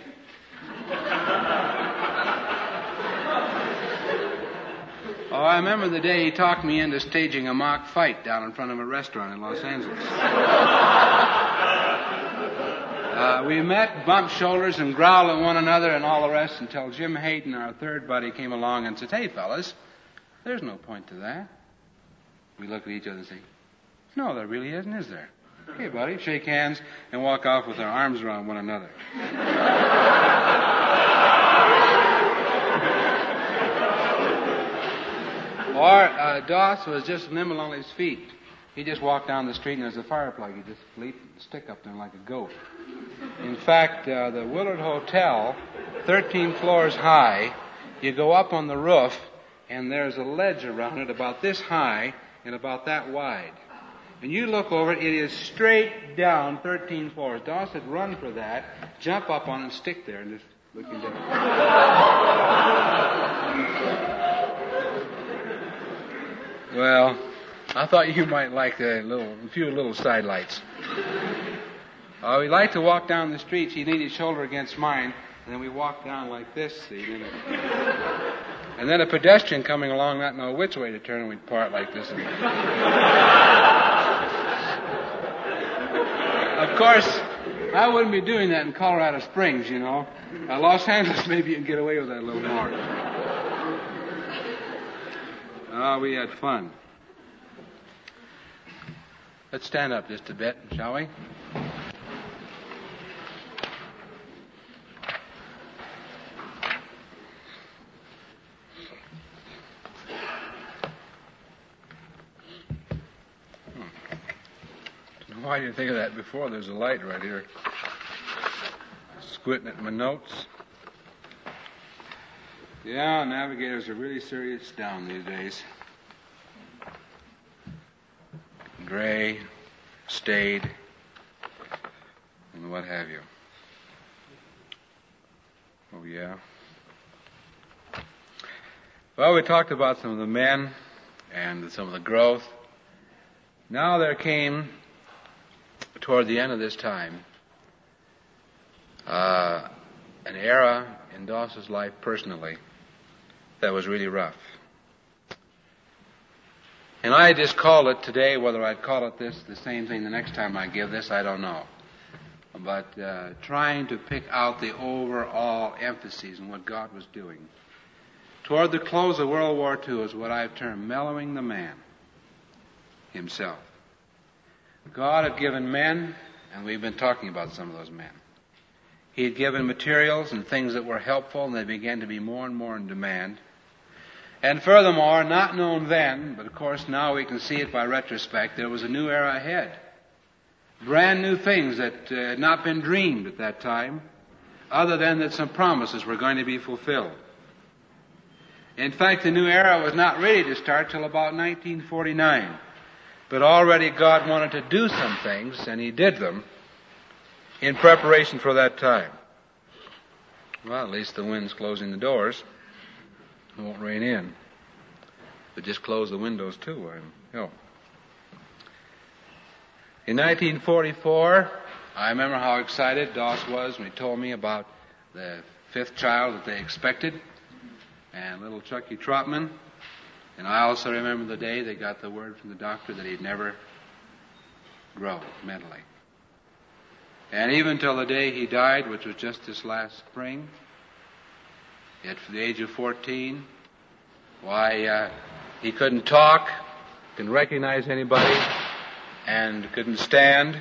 Oh, I remember the day he talked me into staging a mock fight down in front of a restaurant in Los Angeles. We met, bumped shoulders, and growled at one another and all the rest until Jim Hayden, our third buddy, came along and said, "Hey, fellas, there's no point to that." We look at each other and say, "No, there really isn't, is there?" "Okay, buddy," shake hands and walk off with our arms around one another. Or Doss was just nimble on his feet. He just walked down the street and there's a fire plug. He just leaped and stick up there like a goat. In fact, the Willard Hotel, 13 floors high, you go up on the roof and there's a ledge around it about this high and about that wide. And you look over it, it is straight down 13 floors. Doss had run for that, jump up on it and stick there and just looking down. Well, I thought you might like a few little sidelights. We like to walk down the streets. He'd lean his shoulder against mine, and then we walk down like this, see. And then a pedestrian coming along not know which way to turn, and we'd part like this. Of course, I wouldn't be doing that in Colorado Springs, you know. Los Angeles, maybe you can get away with that a little more. We had fun. Let's stand up just a bit, shall we? Why didn't you think of that before? There's a light right here. Squinting at my notes. Yeah, navigators are really serious down these days. Gray, staid, and what have you. Oh, yeah. Well, we talked about some of the men and some of the growth. Now there came, toward the end of this time, an era in Doss's life personally that was really rough. And I just called it today, whether I'd call it this, the same thing the next time I give this, I don't know. But trying to pick out the overall emphases in what God was doing. Toward the close of World War II is what I've termed mellowing the man himself. God had given men, and we've been talking about some of those men. He had given materials and things that were helpful, and they began to be more and more in demand. And furthermore, not known then, but of course now we can see it by retrospect, there was a new era ahead. brand new things that had not been dreamed at that time, other than that some promises were going to be fulfilled. In fact, the new era was not ready to start till about 1949. But already God wanted to do some things, and He did them in preparation for that time. Well, at least the wind's closing the doors. It won't rain in. But just close the windows too. In 1944, I remember how excited Doss was when he told me about the 5th child that they expected, and little Chucky Trotman. And I also remember the day they got the word from the doctor that he'd never grow mentally. And even till the day he died, which was just this last spring, at the age of 14, he couldn't talk, couldn't recognize anybody, and couldn't stand,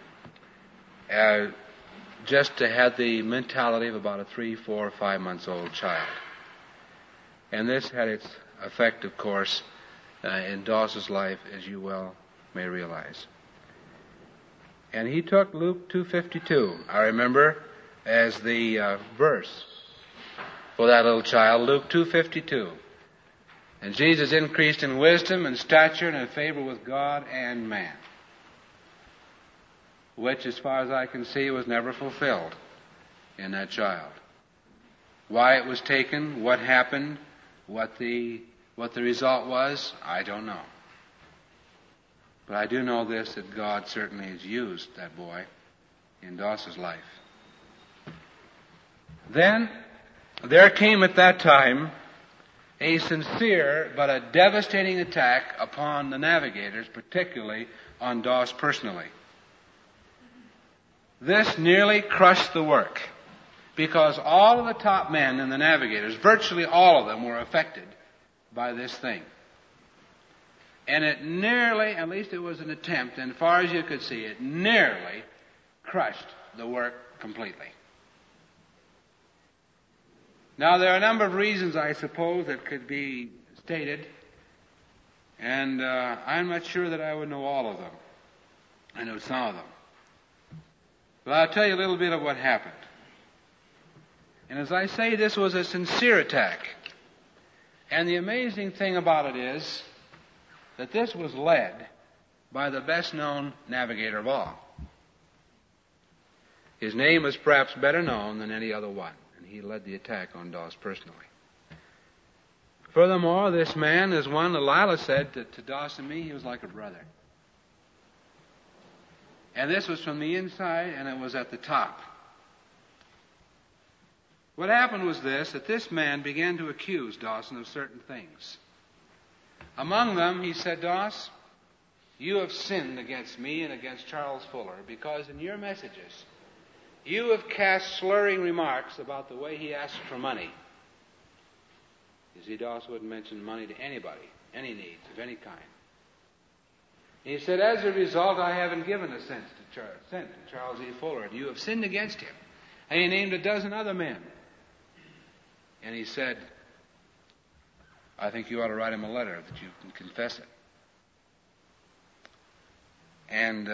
just to have the mentality of about a 3, 4, 5 months old child. And this had its effect, of course, in Doss's life, as you well may realize. And he took Luke 2:52, I remember, as the verse for that little child, Luke 2:52. And Jesus increased in wisdom and stature and in favor with God and man, which, as far as I can see, was never fulfilled in that child. Why it was taken, what happened, what the result was, I don't know. But I do know this, that God certainly has used that boy in Doss's life. Then, there came at that time a sincere but a devastating attack upon the navigators, particularly on Doss personally. This nearly crushed the work, because all of the top men in the navigators, virtually all of them, were affected by this thing. And it nearly, at least it was an attempt, and as far as you could see, it nearly crushed the work completely. Now, there are a number of reasons, I suppose, that could be stated, and I'm not sure that I would know all of them. I know some of them. But I'll tell you a little bit of what happened. And as I say, this was a sincere attack. And the amazing thing about it is that this was led by the best-known navigator of all. His name was perhaps better known than any other one, and he led the attack on Doss personally. Furthermore, this man is one, Delilah said to Doss and me, he was like a brother. And this was from the inside, and it was at the top. What happened was this, that this man began to accuse Dawson of certain things. Among them, he said, Doss, you have sinned against me and against Charles Fuller because in your messages you have cast slurring remarks about the way he asked for money. You see, Doss wouldn't mention money to anybody, any needs of any kind. He said, as a result, I haven't given a cent to Charles E. Fuller, and you have sinned against him. And he named a dozen other men. And he said, I think you ought to write him a letter that you can confess it. And,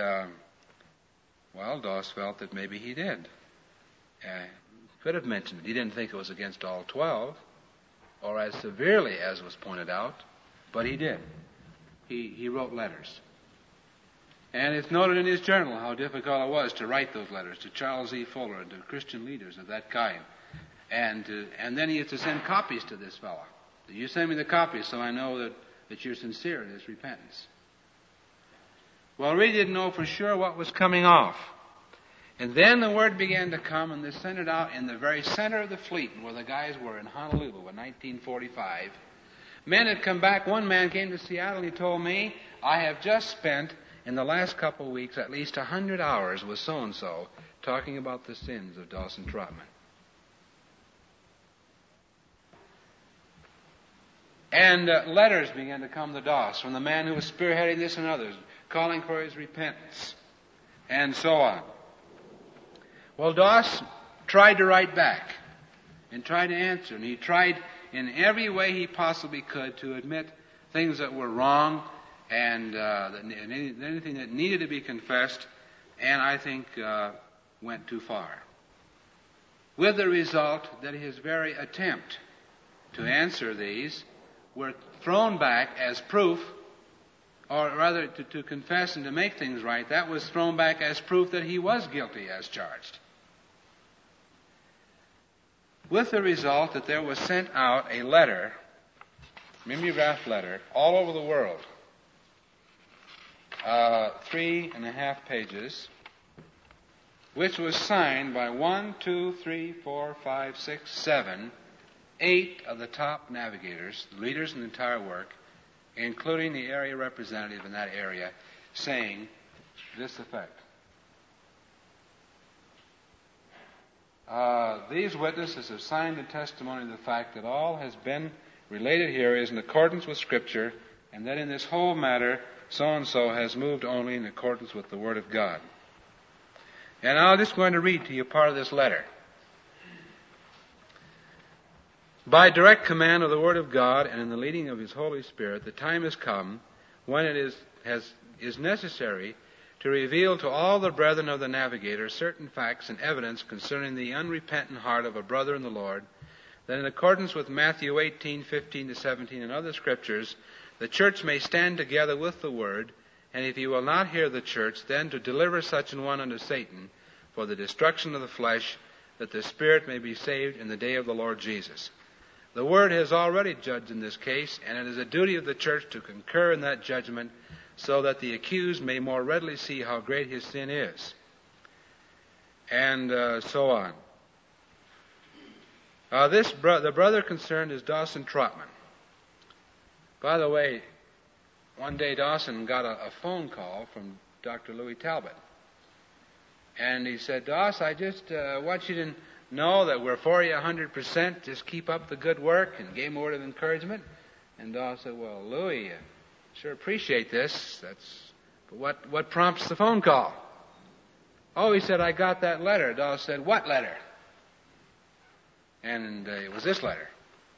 Doss felt that maybe he did. Could have mentioned it. He didn't think it was against all 12, or as severely as was pointed out, but he did. He wrote letters. And it's noted in his journal how difficult it was to write those letters to Charles E. Fuller and to Christian leaders of that kind. And then he used to send copies to this fellow. You send me the copies so I know that you're sincere in this repentance. Well, we didn't know for sure what was coming off. And then the word began to come, and this sent it out in the very center of the fleet where the guys were in Honolulu in 1945. Men had come back. One man came to Seattle and he told me, I have just spent in the last couple of weeks at least 100 hours with so-and-so talking about the sins of Dawson Trotman. And letters began to come to Doss from the man who was spearheading this and others, calling for his repentance, and so on. Well, Doss tried to write back and tried to answer, and he tried in every way he possibly could to admit things that were wrong and anything that needed to be confessed, and I think went too far. With the result that his very attempt to answer these were thrown back as proof, or rather to confess and to make things right, that was thrown back as proof that he was guilty as charged. With the result that there was sent out a letter, mimeographed letter, all over the world, 3.5 pages, which was signed by 8 of the top navigators, leaders in the entire work, including the area representative in that area, saying this effect. These witnesses have signed the testimony of the fact that all has been related here is in accordance with Scripture, and that in this whole matter, so-and-so has moved only in accordance with the Word of God. And I'm just going to read to you part of this letter. By direct command of the Word of God and in the leading of His Holy Spirit, the time has come when it is necessary to reveal to all the brethren of the Navigator certain facts and evidence concerning the unrepentant heart of a brother in the Lord, that in accordance with Matthew 18:15-17 and other scriptures, the church may stand together with the Word, and if you will not hear the church, then to deliver such an one unto Satan for the destruction of the flesh, that the spirit may be saved in the day of the Lord Jesus. The Word has already judged in this case, and it is a duty of the church to concur in that judgment, so that the accused may more readily see how great his sin is. And so on. The brother concerned is Dawson Trotman. By the way, one day Dawson got a phone call from Dr. Louis Talbot. And he said, Doss, I just want you to know that we're for you 100%. Just keep up the good work, and gave him a word of encouragement. And Doss said, well, Louis, sure appreciate this. But what prompts the phone call? Oh, he said, I got that letter. Doss said, what letter? And it was this letter.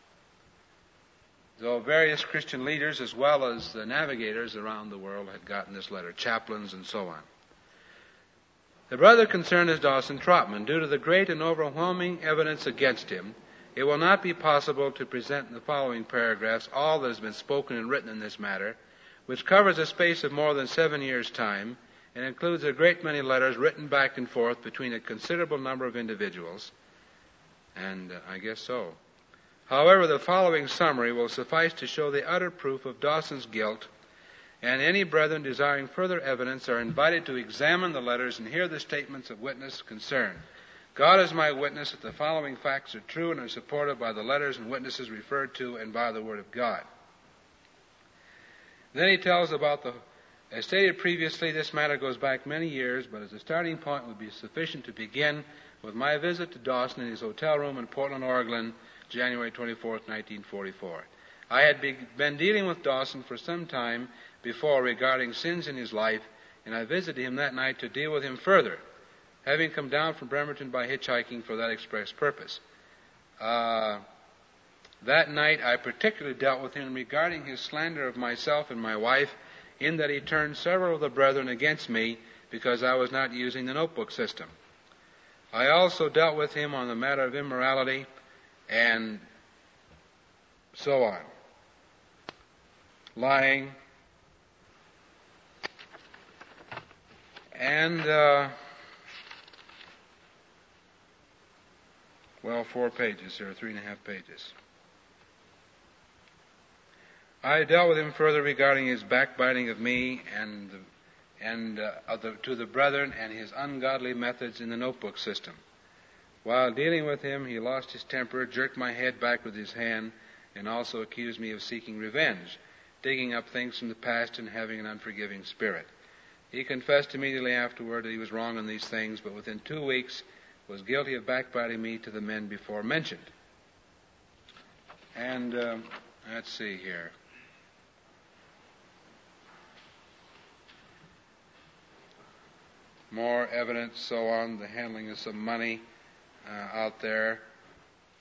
So various Christian leaders, as well as the navigators around the world, had gotten this letter, chaplains and so on. The brother concerned is Dawson Trotman. Due to the great and overwhelming evidence against him, it will not be possible to present in the following paragraphs all that has been spoken and written in this matter, which covers a space of more than 7 years' time, and includes a great many letters written back and forth between a considerable number of individuals. And I guess so. However, the following summary will suffice to show the utter proof of Dawson's guilt, and any brethren desiring further evidence are invited to examine the letters and hear the statements of witness concerned. God is my witness that the following facts are true and are supported by the letters and witnesses referred to and by the Word of God. Then he tells about as stated previously, this matter goes back many years, but as a starting point would be sufficient to begin with my visit to Dawson in his hotel room in Portland, Oregon, January 24th, 1944. I had been dealing with Dawson for some time before regarding sins in his life, and I visited him that night to deal with him further, having come down from Bremerton by hitchhiking for that express purpose. That night I particularly dealt with him regarding his slander of myself and my wife, in that he turned several of the brethren against me because I was not using the notebook system. I also dealt with him on the matter of immorality and so on. Lying. And, 4 pages, or 3.5 pages. I dealt with him further regarding his backbiting of me to the brethren and his ungodly methods in the notebook system. While dealing with him, he lost his temper, jerked my head back with his hand, and also accused me of seeking revenge, digging up things from the past and having an unforgiving spirit. He confessed immediately afterward that he was wrong in these things, but within 2 weeks was guilty of backbiting me to the men before mentioned. And let's see here. More evidence, so on, the handling of some money out there,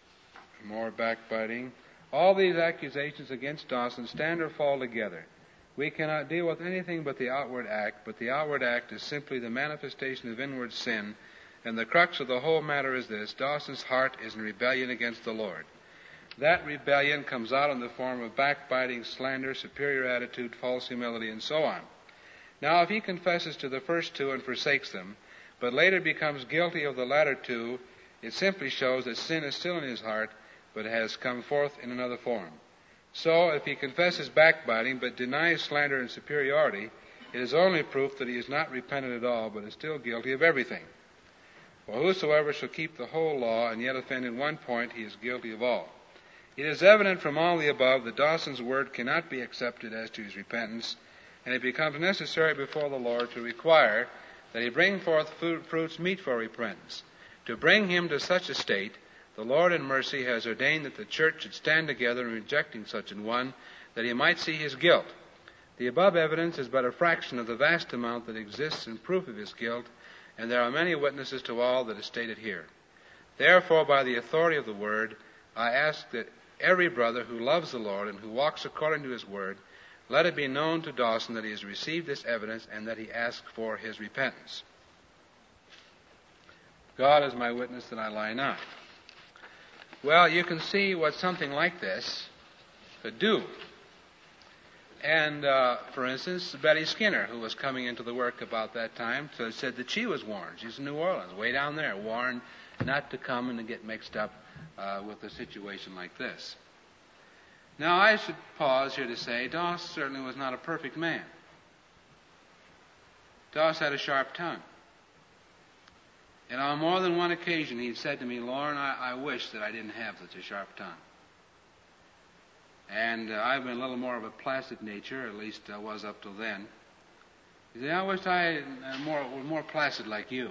more backbiting. All these accusations against Dawson stand or fall together We cannot deal with anything but the outward act, but the outward act is simply the manifestation of inward sin, and the crux of the whole matter is this: Dawson's heart is in rebellion against the Lord. That rebellion comes out in the form of backbiting, slander, superior attitude, false humility, and so on. Now, if he confesses to the first two and forsakes them, but later becomes guilty of the latter two, it simply shows that sin is still in his heart, but has come forth in another form. So, if he confesses backbiting, but denies slander and superiority, it is only proof that he is not repentant at all, but is still guilty of everything. For whosoever shall keep the whole law, and yet offend in one point, he is guilty of all. It is evident from all the above that Dawson's word cannot be accepted as to his repentance, and it becomes necessary before the Lord to require that he bring forth fruits meet for repentance. To bring him to such a state, the Lord in mercy has ordained that the church should stand together in rejecting such an one, that he might see his guilt. The above evidence is but a fraction of the vast amount that exists in proof of his guilt, and there are many witnesses to all that is stated here. Therefore, by the authority of the word, I ask that every brother who loves the Lord and who walks according to his word, let it be known to Dawson that he has received this evidence and that he asks for his repentance. God is my witness that I lie not. Well, you can see what something like this could do. And, for instance, Betty Skinner, who was coming into the work about that time, said that she was warned. She's in New Orleans, way down there, warned not to come and to get mixed up with a situation like this. Now, I should pause here to say Doss certainly was not a perfect man. Doss had a sharp tongue. And on more than one occasion he said to me, Lauren, I wish that I didn't have such a sharp tongue. And I've been a little more of a placid nature, at least I was up till then. He said, I wish I was more placid like you.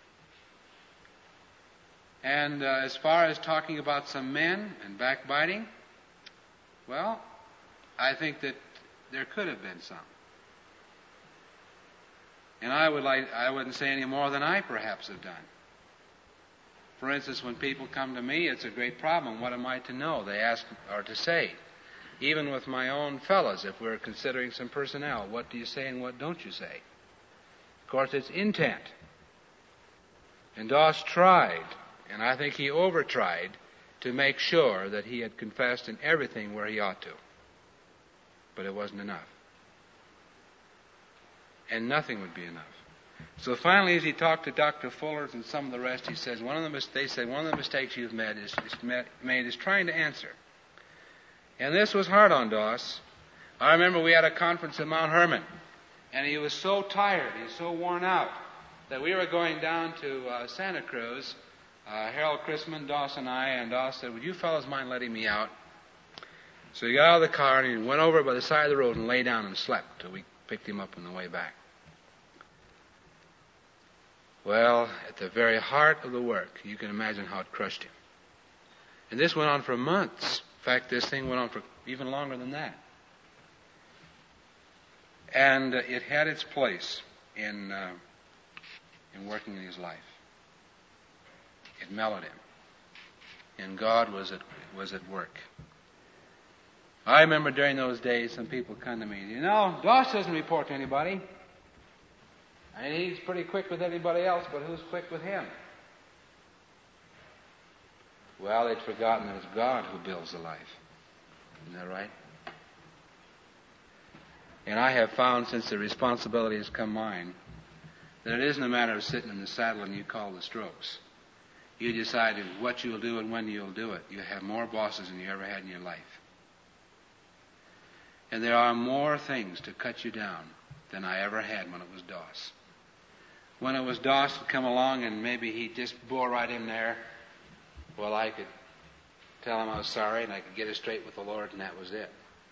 And as far as talking about some men and backbiting, well, I think that there could have been some. And I wouldn't say any more than I perhaps have done. For instance, when people come to me, it's a great problem. What am I to know? They ask or to say. Even with my own fellows, if we're considering some personnel, what do you say and what don't you say? Of course, it's intent. And Doss tried, and I think he over-tried, to make sure that he had confessed in everything where he ought to. But it wasn't enough. And nothing would be enough. So finally, as he talked to Dr. Fullers and some of the rest, he says, one of the mistakes you've made is trying to answer. And this was hard on Doss. I remember we had a conference at Mount Hermon, and he was so tired, he was so worn out, that we were going down to Santa Cruz, Harold Chrisman, Doss, and I, and Doss said, would you fellows mind letting me out? So he got out of the car, and he went over by the side of the road and lay down and slept till we picked him up on the way back. Well, at the very heart of the work, you can imagine how it crushed him. And this went on for months. In fact, this thing went on for even longer than that. And it had its place in working in his life. It mellowed him. And God was at work. I remember during those days some people come to me, Doss doesn't report to anybody. I mean, he's pretty quick with everybody else, but who's quick with him? Well, they'd forgotten that it's God who builds the life. Isn't that right? And I have found, since the responsibility has come mine, that it isn't a matter of sitting in the saddle and you call the strokes. You decide what you'll do and when you'll do it. You have more bosses than you ever had in your life. And there are more things to cut you down than I ever had when it was Doss. When it was Doss would come along and maybe he'd just bore right in there, well, I could tell him I was sorry and I could get it straight with the Lord, and that was it.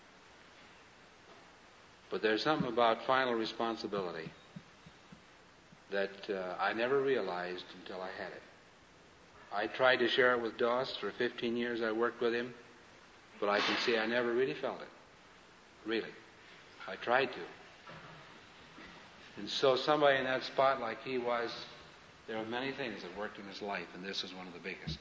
But there's something about final responsibility that I never realized until I had it. I tried to share it with Doss. For 15 years I worked with him, but I can see I never really felt it. Really. I tried to. And so somebody in that spot like he was, there were many things that worked in his life, and this is one of the biggest.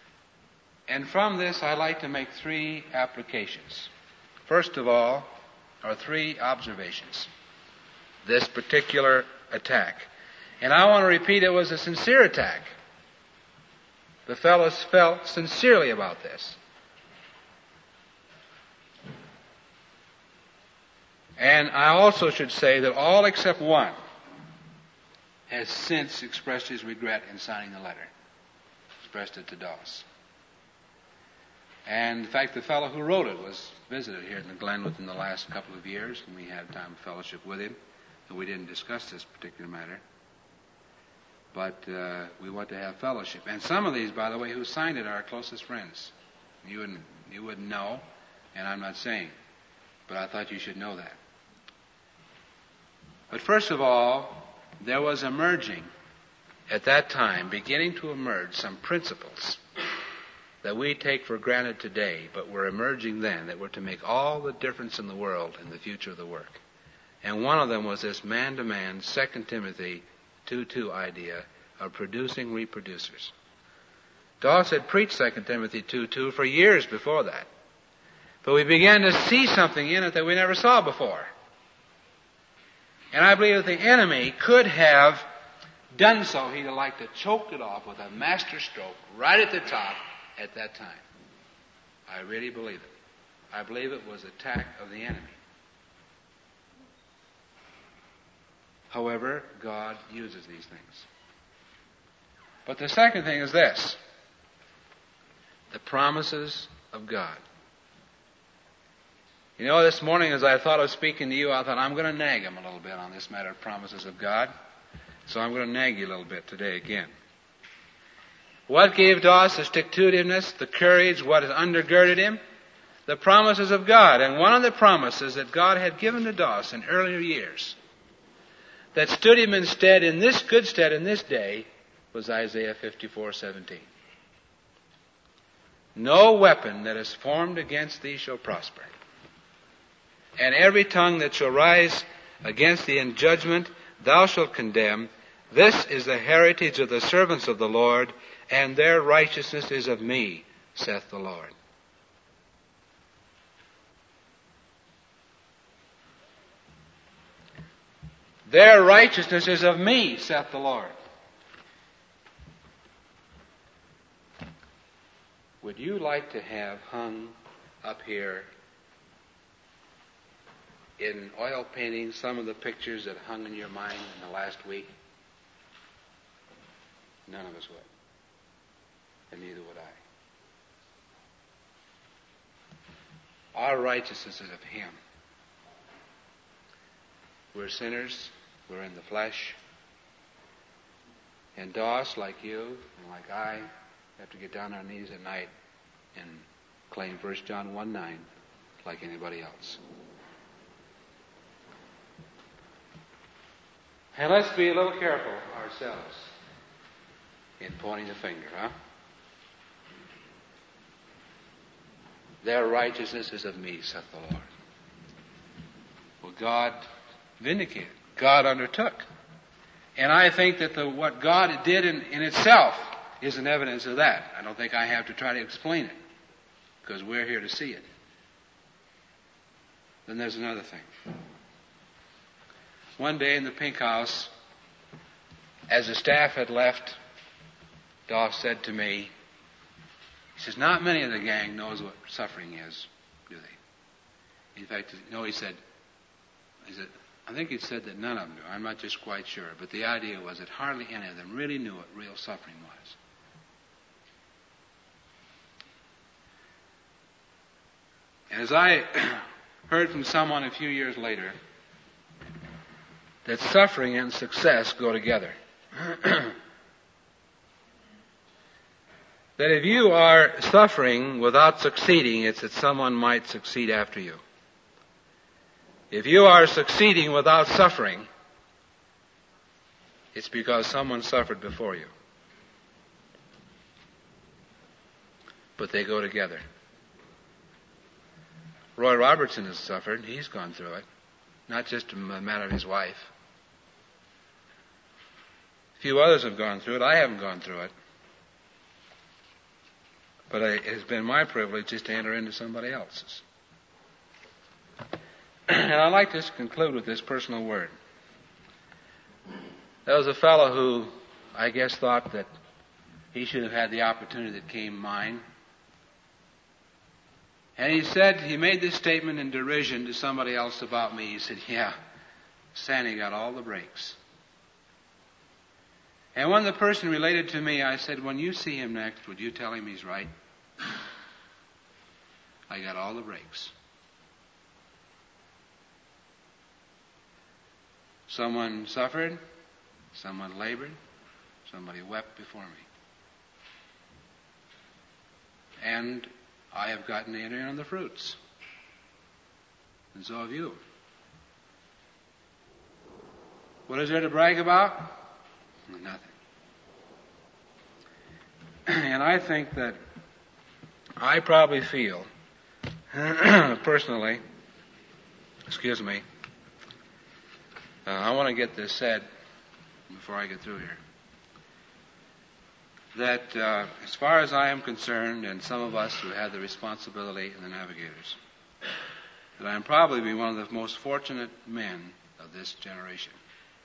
And from this, I like to make 3 applications. First of all, or three observations. This particular attack. And I want to repeat, it was a sincere attack. The fellows felt sincerely about this. And I also should say that all except one has since expressed his regret in signing the letter. Expressed it to Doss. And in fact, the fellow who wrote it was visited here in the Glen within the last couple of years, and we had time of fellowship with him. And we didn't discuss this particular matter. But we want to have fellowship. And some of these, by the way, who signed it are our closest friends. You wouldn't know, and I'm not saying. But I thought you should know that. But first of all, there was emerging, at that time, beginning to emerge some principles that we take for granted today, but were emerging then, that were to make all the difference in the world in the future of the work. And one of them was this man-to-man, 2 Timothy 2:2 idea of producing reproducers. Doss had preached 2 Timothy 2:2 for years before that. But we began to see something in it that we never saw before. And I believe that the enemy could have done so. He'd have liked to choke it off with a master stroke right at the top at that time. I really believe it. I believe it was an attack of the enemy. However, God uses these things. But the second thing is this: the promises of God. You know, this morning as I thought of speaking to you, I thought I'm going to nag him a little bit on this matter of promises of God. So I'm going to nag you a little bit today again. What gave Doss the stick-to-itiveness, the courage, what has undergirded him? The promises of God. And one of the promises that God had given to Doss in earlier years that stood him in stead, in this good stead in this day, was Isaiah 54:17. No weapon that is formed against thee shall prosper. And every tongue that shall rise against thee in judgment thou shalt condemn. This is the heritage of the servants of the Lord, and their righteousness is of me, saith the Lord. Their righteousness is of me, saith the Lord. Would you like to have hung up here in oil painting some of the pictures that hung in your mind in the last week? None of us would. And neither would I. Our righteousness is of Him. We're sinners. We're in the flesh. And Doss, like you and like I, have to get down on our knees at night and claim 1 John 1:9 like anybody else. And let's be a little careful ourselves in pointing the finger, huh? Their righteousness is of me, saith the Lord. Well, God vindicated. God undertook. And I think that what God did in itself is an evidence of that. I don't think I have to try to explain it, because we're here to see it. Then there's another thing. One day in the Pink House, as the staff had left, Doss said to me, he says, not many of the gang knows what suffering is, do they? In fact, no, he said, I think he said that none of them do. I'm not just quite sure. But the idea was that hardly any of them really knew what real suffering was. And as I heard from someone a few years later, that suffering and success go together. That if you are suffering without succeeding, it's that someone might succeed after you. If you are succeeding without suffering, it's because someone suffered before you. But they go together. Roy Robertson has suffered. He's gone through it. Not just a matter of his wife. A few others have gone through it. I haven't gone through it. But it has been my privilege just to enter into somebody else's. And I'd like to conclude with this personal word. There was a fellow who, I guess, thought that he should have had the opportunity that came mine. And he made this statement in derision to somebody else about me. He said, yeah, Sandy got all the breaks. And when the person related to me, I said, when you see him next, would you tell him he's right? I got all the breaks. Someone suffered, someone labored, somebody wept before me. And I have gotten to enter in on the fruits. And so have you. What is there to brag about? Nothing. And I think that I probably feel, personally, I want to get this said before I get through here, that as far as I am concerned, and some of us who have the responsibility in the Navigators, that I am probably one of the most fortunate men of this generation.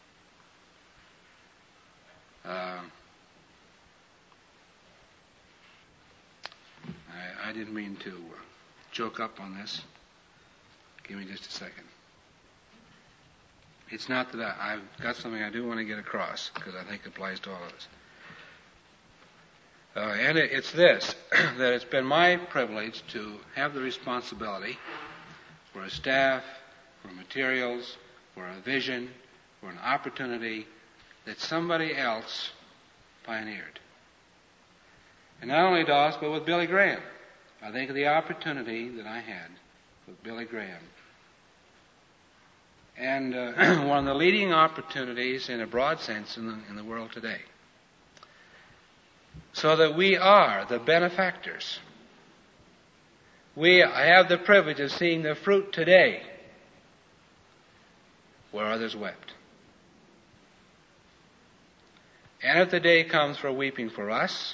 I didn't mean to choke up on this. Give me just a second. It's not that I've got something I do want to get across, because I think it applies to all of us. And it's this, that it's been my privilege to have the responsibility for a staff, for materials, for a vision, for an opportunity that somebody else pioneered. And not only Doss, but with Billy Graham. I think of the opportunity that I had with Billy Graham. And one of the leading opportunities in a broad sense in the world today. So that we are the benefactors. We have the privilege of seeing the fruit today where others wept. And if the day comes for weeping for us,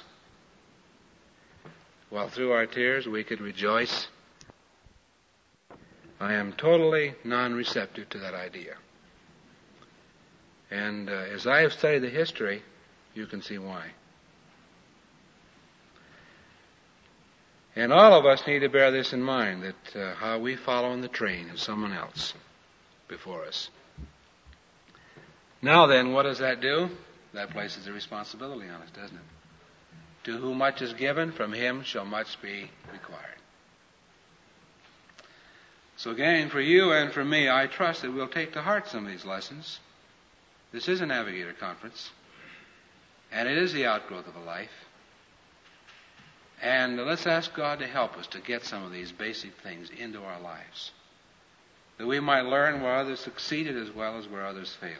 well, through our tears we could rejoice. I am totally non-receptive to that idea. And as I have studied the history, you can see why. And all of us need to bear this in mind, that how we follow in the train of someone else before us. Now then, what does that do? That places a responsibility on us, doesn't it? To whom much is given, from him shall much be required. So again, for you and for me, I trust that we'll take to heart some of these lessons. This is a Navigator Conference, and it is the outgrowth of a life. And let's ask God to help us to get some of these basic things into our lives, that we might learn where others succeeded as well as where others failed.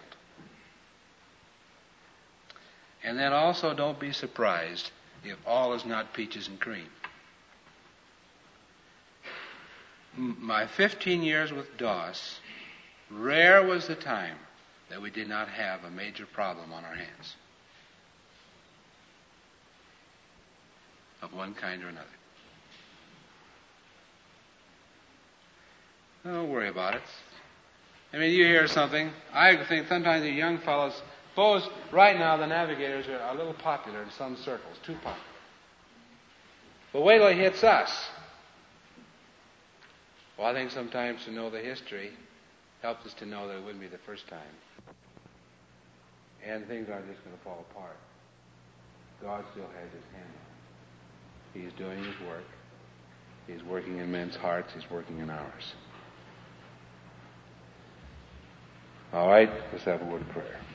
And then also don't be surprised if all is not peaches and cream. My 15 years with Doss, rare was the time that we did not have a major problem on our hands, of one kind or another. Don't worry about it. I mean, you hear something. I think sometimes the young fellows, suppose right now the Navigators are a little popular in some circles, too popular. But wait till it hits us. Well, I think sometimes to know the history helps us to know that it wouldn't be the first time. And things aren't just going to fall apart. God still has his hand on it. He's doing his work. He's working in men's hearts. He's working in ours. All right, let's have a word of prayer.